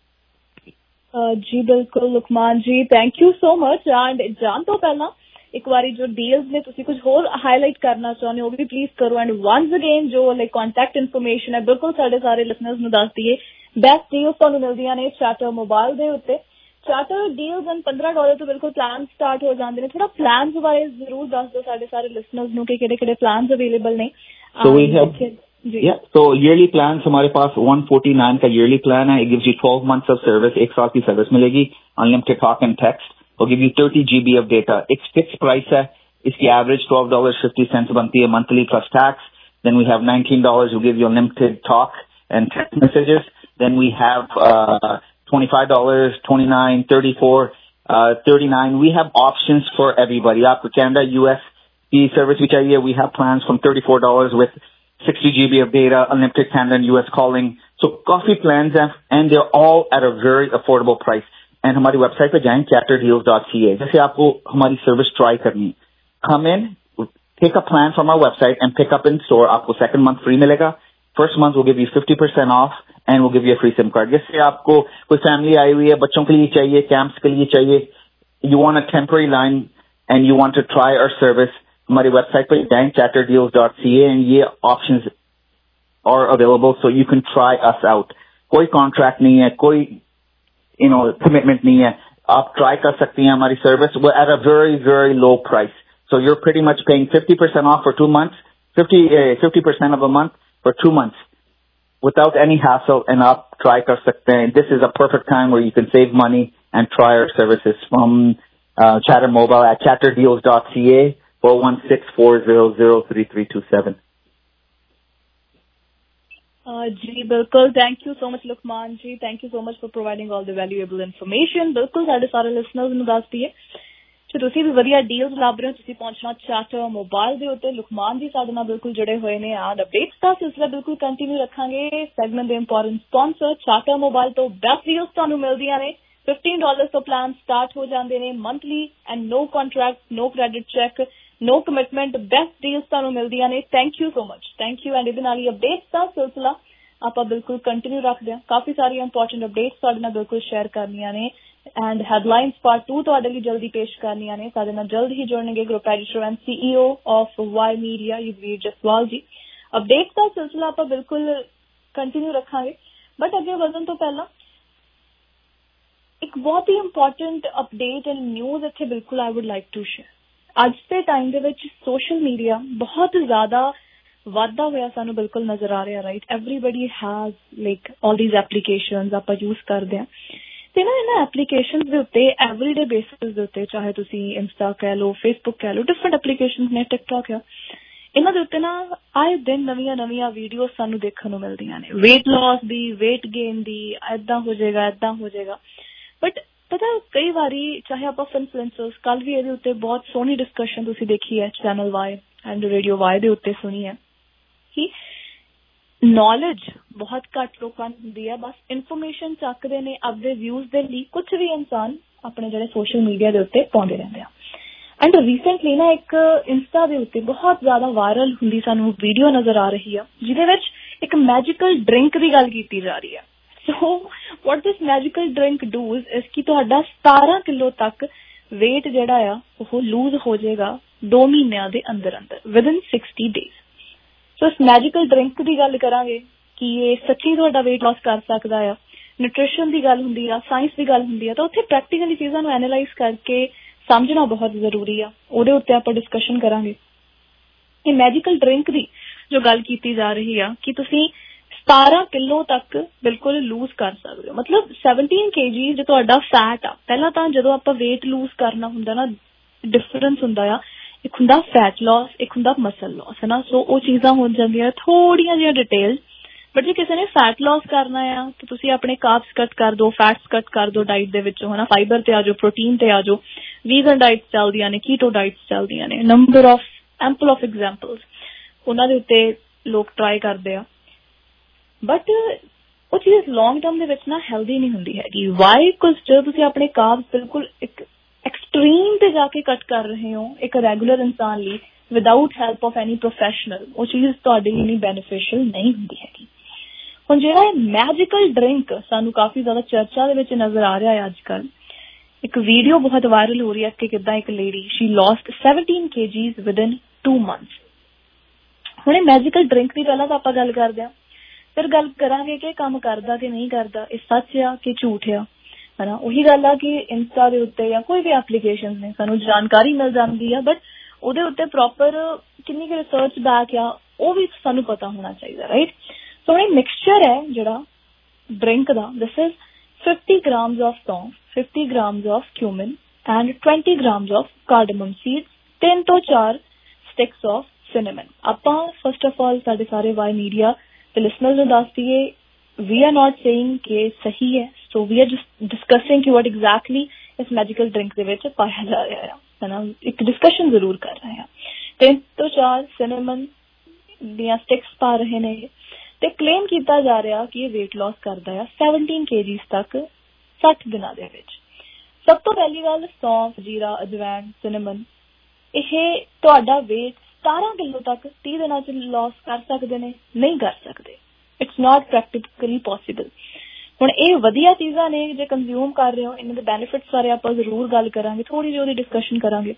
जी बिल्कुल Lukman ji, thank you so much. And जान तो पहला एक बारी जो deals ने तुसी कुछ होर हाईलाइट करना चाहते हो भी प्लीज करो। एंड वंस अगेन जो लाइक कॉन्टैक्ट इन्फॉर्मेशन है बिल्कुल साढ़े सारे लिसनर्स ਨੂੰ ਦੱਸ ਦਈਏ। बेस्ट डील्स ਤੁਹਾਨੂੰ ਮਿਲਦੀਆਂ ਨੇ ਚਾਰਟਰ ਮੋਬਾਈਲ ਦੇ ਉੱਤੇ। ਚਾਰਟਰ डील्स एंड $15 ਤੋਂ ਬਿਲਕੁਲ ਪਲਾਨ ਸਟਾਰਟ ਹੋ ਜਾਂਦੇ ਨੇ। ਥੋੜਾ ਪਲਾਨਸ ਬਾਰੇ ਜ਼ਰੂਰ ਦੱਸ ਦਿਓ ਸਾਡੇ ਸਾਰੇ ਲਿਸਨਰਸ ਨੂੰ ਕਿ ਕਿਹੜੇ-ਕਿਹੜੇ ਪਲਾਨਸ ਅਵੇਲੇਬਲ ਨੇ। So we have so yearly plans हमारे पास 149 का yearly plan है। It gives you 12 months of service, 1 साल की सर्विस मिलेगी, unlimited talk and text, will give you 30 GB of data. It's fixed price है, इसकी average $12.50 बनती है monthly plus tax. Then we have $19 will give you unlimited talk and text messages. Then we have $25, $29, $34, $39. We have options for everybody. आपको Canada, US की service भी चाहिए, we have plans from $34 with 60 GB of data, unlimited Canada and US calling. So coffee plans and they're all at a very affordable price. And हमारी website पे जाएं, charterdeals.ca. जैसे आपको हमारी service try करनी, come in, take a plan from our website and pick up in store. आपको second month free मिलेगा. First month will give you 50% off and we'll give you a free SIM card. जैसे आपको कोई family आई हुई है, बच्चों के लिए चाहिए, camps के लिए चाहिए, you want a temporary line and you want to try our service, हमारी वेबसाइट पर जाएं, charterdeals.ca, and ये options are available so you can try us out. कोई contract नहीं है, कोई commitment नहीं है, आप try कर सकती हैं हमारी service. We're at a very very low price, so you're pretty much paying 50% off for 2 months, 50% of a month for 2 months without any hassle, and आप try कर सकते हैं. This is a perfect time where you can save money and try our services from Chatter Mobile at charterdeals.ca. 416-400-3327. जी बिल्कुल, thank you so much Lukman ji, thank you so much for providing all the valuable information. ਬਿਲਕੁਲ ਸਾਡੇ ਸਾਰੇ listeners ਨੂੰ ਦੱਸ ਦਈਏ ਕਿ ਤੁਸੀਂ ਵੀ ਵਧੀਆ ਡੀਲਸ ਲੱਭ ਰਹੇ ਹੋ, ਤੁਸੀਂ ਪਹੁੰਚਣਾ ਚਾਰਟਰ ਮੋਬਾਈਲ ਦੇ ਉੱਤੇ। ਲੁਕਮਾਨ ਜੀ ਸਾਡੇ ਨਾਲ ਬਿਲਕੁਲ ਜੁੜੇ ਹੋਏ ਨੇ। ਆਹ ਅਪਡੇਟਸ ਦਾ ਸਿਲਸਿਲਾ ਬਿਲਕੁਲ ਕੰਟੀਨਿਊ ਰੱਖਾਂਗੇ। ਸੈਗਮੈਂਟ ਦੇ ਇੰਪੋਰਟੈਂਟ ਸਪਾਂਸਰ ਚਾਰਟਰ ਮੋਬਾਈਲ ਤੋਂ ਬੈਸਟ ਡੀਲਸ ਤੁਹਾਨੂੰ ਮਿਲਦੀਆਂ ਨੇ। $15 ਤੋਂ ਪਲਾਨ ਸਟਾਰਟ ਹੋ ਜਾਂਦੇ ਨੇ monthly and no contract, no credit check, no commitment, best deals ਤੁਹਾਨੂੰ ਮਿਲਦੀਆਂ ਨੇ। Thank you so much, thank you. And ਇਹਦੇ ਨਾਲ ਹੀ ਅਪਡੇਟਸ ਦਾ ਸਿਲਸਿਲਾ ਆਪਾਂ ਬਿਲਕੁਲ ਕੰਟੀਨਿਊ ਰੱਖਦੇ ਹਾਂ। ਕਾਫੀ ਸਾਰੀਆਂ ਇੰਪੋਰਟੈਂਟ ਅਪਡੇਟਸ ਤੁਹਾਡੇ ਨਾਲ ਬਿਲਕੁਲ ਸ਼ੇਅਰ ਕਰਨੀਆਂ ਨੇ ਐਂਡ ਹੈਡਲਾਈਨਸ ਪਾਰਟ 2 ਤੁਹਾਡੇ ਲਈ ਜਲਦੀ ਪੇਸ਼ ਕਰਨੀਆਂ ਨੇ। ਸਾਡੇ ਨਾਲ ਜਲਦ ਹੀ ਜੁੜਨਗੇ group editor and CEO of Y media Yudhvir Jaswal ji. Updates ਦਾ ਸਿਲਸਿਲਾ ਆਪਾਂ ਬਿਲਕੁਲ ਕੰਟੀਨਿਊ ਰੱਖਾਂਗੇ, ਬਟ ਅੱਗੇ ਵਧਣ ਤੋਂ ਪਹਿਲਾਂ ਇੱਕ ਬਹੁਤ ਹੀ ਇੰਪੋਰਟੈਂਟ ਅਪਡੇਟ ਐਂਡ ਨਿਊਜ਼ ਇੱਥੇ ਬਿਲਕੁਲ I would like to share. ਅੱਜ ਦੇ ਟਾਈਮ ਦੇ ਵਿੱਚ ਸੋਸ਼ਲ ਮੀਡੀਆ ਬਹੁਤ ਜ਼ਿਆਦਾ ਵੱਧਦਾ ਹੋਇਆ ਸਾਨੂੰ ਬਿਲਕੁਲ ਨਜ਼ਰ ਆ ਰਿਹਾ। Right, everybody has like all these applications ਆਪਾਂ ਯੂਜ਼ ਕਰਦੇ ਹਾਂ ਤੇ ਨਾ ਇਹਨਾਂ ਐਪਲੀਕੇਸ਼ਨਸ ਦੇ ਉੱਤੇ ਐਵਰੀਡੇ ਬੇਸਿਸ ਦੇ ਉੱਤੇ, ਚਾਹੇ ਤੁਸੀਂ ਇੰਸਟਾ ਕਹਿ ਲਓ, ਫੇਸਬੁੱਕ ਕਹਿ ਲਓ, ਡਿਫਰੈਂਟ ਐਪਲੀਕੇਸ਼ਨਸ ਨੇ, ਟਿਕਟੌਕ ਆ, ਇਹਨਾਂ ਦੇ ਉੱਤੇ ਨਾ ਆਏ ਦਿਨ ਨਵੀਆਂ ਵੀਡੀਓਜ਼ ਸਾਨੂੰ ਦੇਖਣ ਨੂੰ ਮਿਲਦੀਆਂ ਨੇ। ਵੇਟ ਲਾਸ ਦੀ, ਵੇਟ ਗੇਨ ਦੀ, ਏਦਾਂ ਹੋ ਜਾਏਗਾ, ਏਦਾਂ ਹੋ ਜਾਏਗਾ। ਬਟ ਪਤਾ ਕਈ ਵਾਰੀ ਚਾਹੇ ਆਪਾਂ ਇਨਫਲੂਐਂਸਰਸ, ਕੱਲ ਵੀ ਇਹਦੇ ਉੱਤੇ ਬਹੁਤ ਸੋਹਣੀ ਡਿਸਕਸ਼ਨ ਤੁਸੀਂ ਦੇਖੀ ਹੈ channel Y and radio Y ਦੇ ਉੱਤੇ ਸੁਣੀ ਹੈ ਕਿ ਨੌਲੇਜ ਬਹੁਤ ਘੱਟ ਲੋਕਾਂ ਨੂੰ ਹੁੰਦੀ ਹੈ। ਬਸ ਇਨਫੋਰਮੇਸ਼ਨ ਚੱਕਦੇ ਨੇ ਆਪਦੇ ਵਿਊਜ਼ ਦੇ ਲਈ। ਕੁਛ ਵੀ ਇਨਸਾਨ ਆਪਣੇ ਜਿਹੜੇ ਸੋਸ਼ਲ ਮੀਡੀਆ ਦੇ ਉੱਤੇ ਪਾਉਂਦੇ ਰਹਿੰਦੇ ਆ। ਐਂਡ ਰੀਸੈਂਟਲੀ ਨਾ ਇੱਕ ਇੰਸਟਾ ਦੇ ਉੱਤੇ ਬਹੁਤ ਜ਼ਿਆਦਾ ਵਾਇਰਲ ਹੁੰਦੀ ਸਾਨੂੰ ਵੀਡੀਓ ਨਜ਼ਰ ਆ ਰਹੀ ਆ ਜਿਹਦੇ ਵਿੱਚ ਇੱਕ ਮੈਜੀਕਲ ਡਰਿੰਕ ਦੀ ਗੱਲ ਕੀਤੀ ਜਾ ਰਹੀ ਹੈ। So what this magical drink does is ਕਿ ਤੁਹਾਡਾ 17 ਕਿਲੋ ਤੱਕ weight ਜਿਹੜਾ ਆ ਉਹ ਲੂਜ਼ ਹੋ ਜਾਏਗਾ 2 ਮਹੀਨਿਆਂ ਦੇ ਅੰਦਰ within 60 days। ਸੋ ਇਸ ਮੈਜੀਕਲ ਡਰਿੰਕ ਦੀ ਗੱਲ ਕਰਾਂਗੇ ਕਿ ਇਹ ਸੱਚੀ ਤੁਹਾਡਾ weight loss ਕਰ ਸਕਦਾ ਆ। ਨਿਊਟ੍ਰੀਸ਼ਨ ਦੀ ਗੱਲ ਹੁੰਦੀ ਆ, ਸਾਇੰਸ ਦੀ ਗੱਲ ਹੁੰਦੀ ਆ, ਤਾਂ ਉੱਥੇ ਪ੍ਰੈਕਟੀਕਲੀ ਚੀਜ਼ਾਂ ਨੂੰ ਐਨਾਲਾਈਜ਼ ਕਰਕੇ ਸਮਝਣਾ ਬਹੁਤ ਜ਼ਰੂਰੀ ਆ। ਉਹਦੇ ਉੱਤੇ ਆਪਾਂ ਡਿਸਕਸ਼ਨ ਕਰਾਂਗੇ। ਇਹ ਮੈਜੀਕਲ ਡਰਿੰਕ ਦੀ ਜੋ ਗੱਲ ਕੀਤੀ ਜਾ ਰਹੀ ਆ ਕਿ ਤੁਸੀਂ 17 ਕਿਲੋ ਤੱਕ ਬਿਲਕੁਲ ਲੂਜ਼ ਕਰ ਸਕਦੇ ਹੋ। ਮਤਲਬ 17 kg ਜੇ ਤੁਹਾਡਾ ਫੈਟ ਆ, ਪਹਿਲਾਂ ਤਾਂ ਜਦੋਂ ਆਪਾਂ weight lose ਕਰਨਾ ਹੁੰਦਾ ਨਾ, ਡਿਫਰੈਂਸ ਹੁੰਦਾ ਆ, ਇੱਕ ਹੁੰਦਾ ਫੈਟ ਲਾਸ, ਇੱਕ ਹੁੰਦਾ ਮਸਲ ਲਾਸ, ਹੈ ਨਾ। ਸੋ ਉਹ ਚੀਜ਼ਾਂ ਹੋ ਜਾਂਦੀਆਂ ਥੋੜੀਆਂ ਜਿਹੀਆਂ ਡਿਟੇਲ। ਬਟ ਜੇ ਕਿਸੇ ਨੇ ਫੈਟ ਲਾਸ ਕਰਨਾ ਆ ਤਾਂ ਤੁਸੀਂ ਆਪਣੇ ਕਾਰਬਸ ਕੱਟ ਕਰ ਦਿਓ, ਫੈਟਸ ਕੱਟ ਕਰ ਦਿਓ ਡਾਈਟ ਦੇ ਵਿੱਚੋਂ, ਹੈ ਨਾ। ਫਾਈਬਰ ਤੇ ਆ ਜਾਓ, ਪ੍ਰੋਟੀਨ ਤੇ ਆ ਜਾਓ, ਵੀਗਨ ਡਾਈਟਸ ਚੱਲਦੀਆਂ ਨੇ, ਕੀਟੋ ਡਾਈਟਸ ਚੱਲਦੀਆਂ ਨੇ, number of ample of examples, ਉਹਨਾਂ ਦੇ ਉੱਤੇ ਲੋਕ ਟਰਾਈ ਕਰਦੇ ਆ। ਬਟ ਉਹ ਚੀਜ਼ ਲੌਂਗ ਟਰਮ ਦੇ ਵਿੱਚ ਨਾ ਹੈਲਦੀ ਨਹੀਂ ਹੁੰਦੀ ਹੈਗੀ। ਵਾਈ? ਬਿਕੋਜ਼ ਜਦੋਂ ਤੁਸੀਂ ਆਪਣੇ ਕਾਰਬਸ ਬਿਲਕੁਲ ਇੱਕ ਐਕਸਟ੍ਰੀਮ ਤੇ ਜਾ ਕੇ ਕੱਟ ਕਰ ਰਹੇ ਹੋ ਇੱਕ ਰੈਗੂਲਰ ਇਨਸਾਨ ਲਈ, without help of any professional, ਉਹ ਚੀਜ਼ ਤੁਹਾਡੇ ਲਈ ਨਹੀਂ ਬੈਨੀਫਿਸ਼ੀਅਲ ਨਹੀਂ ਹੁੰਦੀ ਹੈਗੀ। ਹੁਣ ਜਿਹੜਾ ਮੈਜੀਕਲ ਡਰਿੰਕ ਸਾਨੂੰ ਕਾਫੀ ਜ਼ਿਆਦਾ ਚਰਚਾ ਦੇ ਵਿੱਚ ਨਜ਼ਰ ਆ ਰਿਹਾ ਹੈ ਅੱਜ ਕੱਲ੍ਹ, ਇੱਕ ਵੀਡੀਓ ਬਹੁਤ ਵਾਇਰਲ ਹੋ ਰਹੀ ਹੈ ਕਿ ਕਿੱਦਾਂ ਇੱਕ lady she lost 17 kgs within 2 months। ਹੁਣ ਇਹ ਮੈਜੀਕਲ ਡਰਿੰਕ ਦੀ ਪਹਿਲਾਂ ਤਾਂ ਆਪਾਂ ਗੱਲ ਕਰਦੇ ਹਾਂ, ਫਿਰ ਗੱਲ ਕਰਾਂਗੇ ਕਿ ਕੰਮ ਕਰਦਾ ਕਿ ਨਹੀਂ ਕਰਦਾ, ਇਹ ਸੱਚ ਆ ਕਿ ਝੂਠ ਆ, ਹੈ ਨਾ। ਉਹੀ ਗੱਲ ਆ ਕਿ ਇੰਸਟਾ ਦੇ ਉੱਤੇ ਜਾਂ ਕੋਈ ਵੀ ਐਪਲੀਕੇਸ਼ਨ ਨੇ ਸਾਨੂੰ ਜਾਣਕਾਰੀ ਮਿਲ ਜਾਂਦੀ ਆ, ਬਟ ਉਹਦੇ ਉੱਤੇ ਪ੍ਰੋਪਰ ਕਿੰਨੀ ਕੁ ਰਿਸਰਚ ਬੈਕ ਆ ਉਹ ਵੀ ਸਾਨੂੰ ਪਤਾ ਹੋਣਾ ਚਾਹੀਦਾ, ਰਾਈਟ। ਸੋ ਇਹ ਮਿਕਸਚਰ ਹੈ ਜਿਹੜਾ ਡਰਿੰਕ ਦਾ, this is 50 grams of song, 50 grams of cumin and 20 grams of cardamom seeds, 3 ਤੋਂ 4 sticks of cinnamon। ਆਪਾਂ ਫਸਟ ਆਫ ਆਲ ਸਾਡੇ ਸਾਰੇ ਵਾਈ ਮੀਡੀਆ ਤੇ ਲਿਸਨਰਸ ਨੂੰ ਦੱਸ ਦਈਏ, we are not saying ਕਿ ਸਹੀ ਹੈ, so we are just discussing ਕਿ what exactly ਇਸ ਮੈਜੀਕਲ ਡਰਿੰਕ ਦੇ ਵਿੱਚ ਪਾਇਆ ਜਾ ਰਿਹਾ ਹੈ ਨਾ, ਇੱਕ ਡਿਸਕਸ਼ਨ ਜ਼ਰੂਰ ਕਰ ਰਹੇ ਹਾਂ। 3 ਤੋਂ 4 cinnamon ਦੀਆਂ ਸਟਿਕਸ ਪਾ ਰਹੇ ਨੇ ਤੇ ਕਲੇਮ ਕੀਤਾ ਜਾ ਰਿਹਾ ਕਿ ਇਹ weight loss ਕਰਦਾ ਆ 17 kgs ਤੱਕ 60 ਦਿਨਾਂ ਦੇ ਵਿੱਚ। ਸਭ ਤੋਂ ਪਹਿਲੀ ਗੱਲ, ਸੌਂਫ, ਜੀਰਾ, ਅਜਵੈਨ, ਸਿਨੇਮਨ, ਇਹ ਤੁਹਾਡਾ weight 17 ਕਿਲੋ ਤੱਕ 30 ਦਿਨਾਂ ਚ ਲੋਸ ਕਰ ਸਕਦੇ ਨੇ? ਨਹੀਂ ਕਰ ਸਕਦੇ। It's not practically possible. ਹੁਣ ਇਹ ਵਧੀਆ ਚੀਜ਼ਾਂ ਨੇ, ਜੇ ਕੰਜ਼ਿਊਮ ਕਰ ਰਹੇ ਹੋ, ਇਹਨਾਂ ਦੇ ਬੈਨੀਫਿਟਸ ਬਾਰੇ ਆਪਾਂ ਜ਼ਰੂਰ ਗੱਲ ਕਰਾਂਗੇ, ਥੋੜੀ ਜਿਹੀ ਉਹਦੀ ਡਿਸਕਸ਼ਨ ਕਰਾਂਗੇ।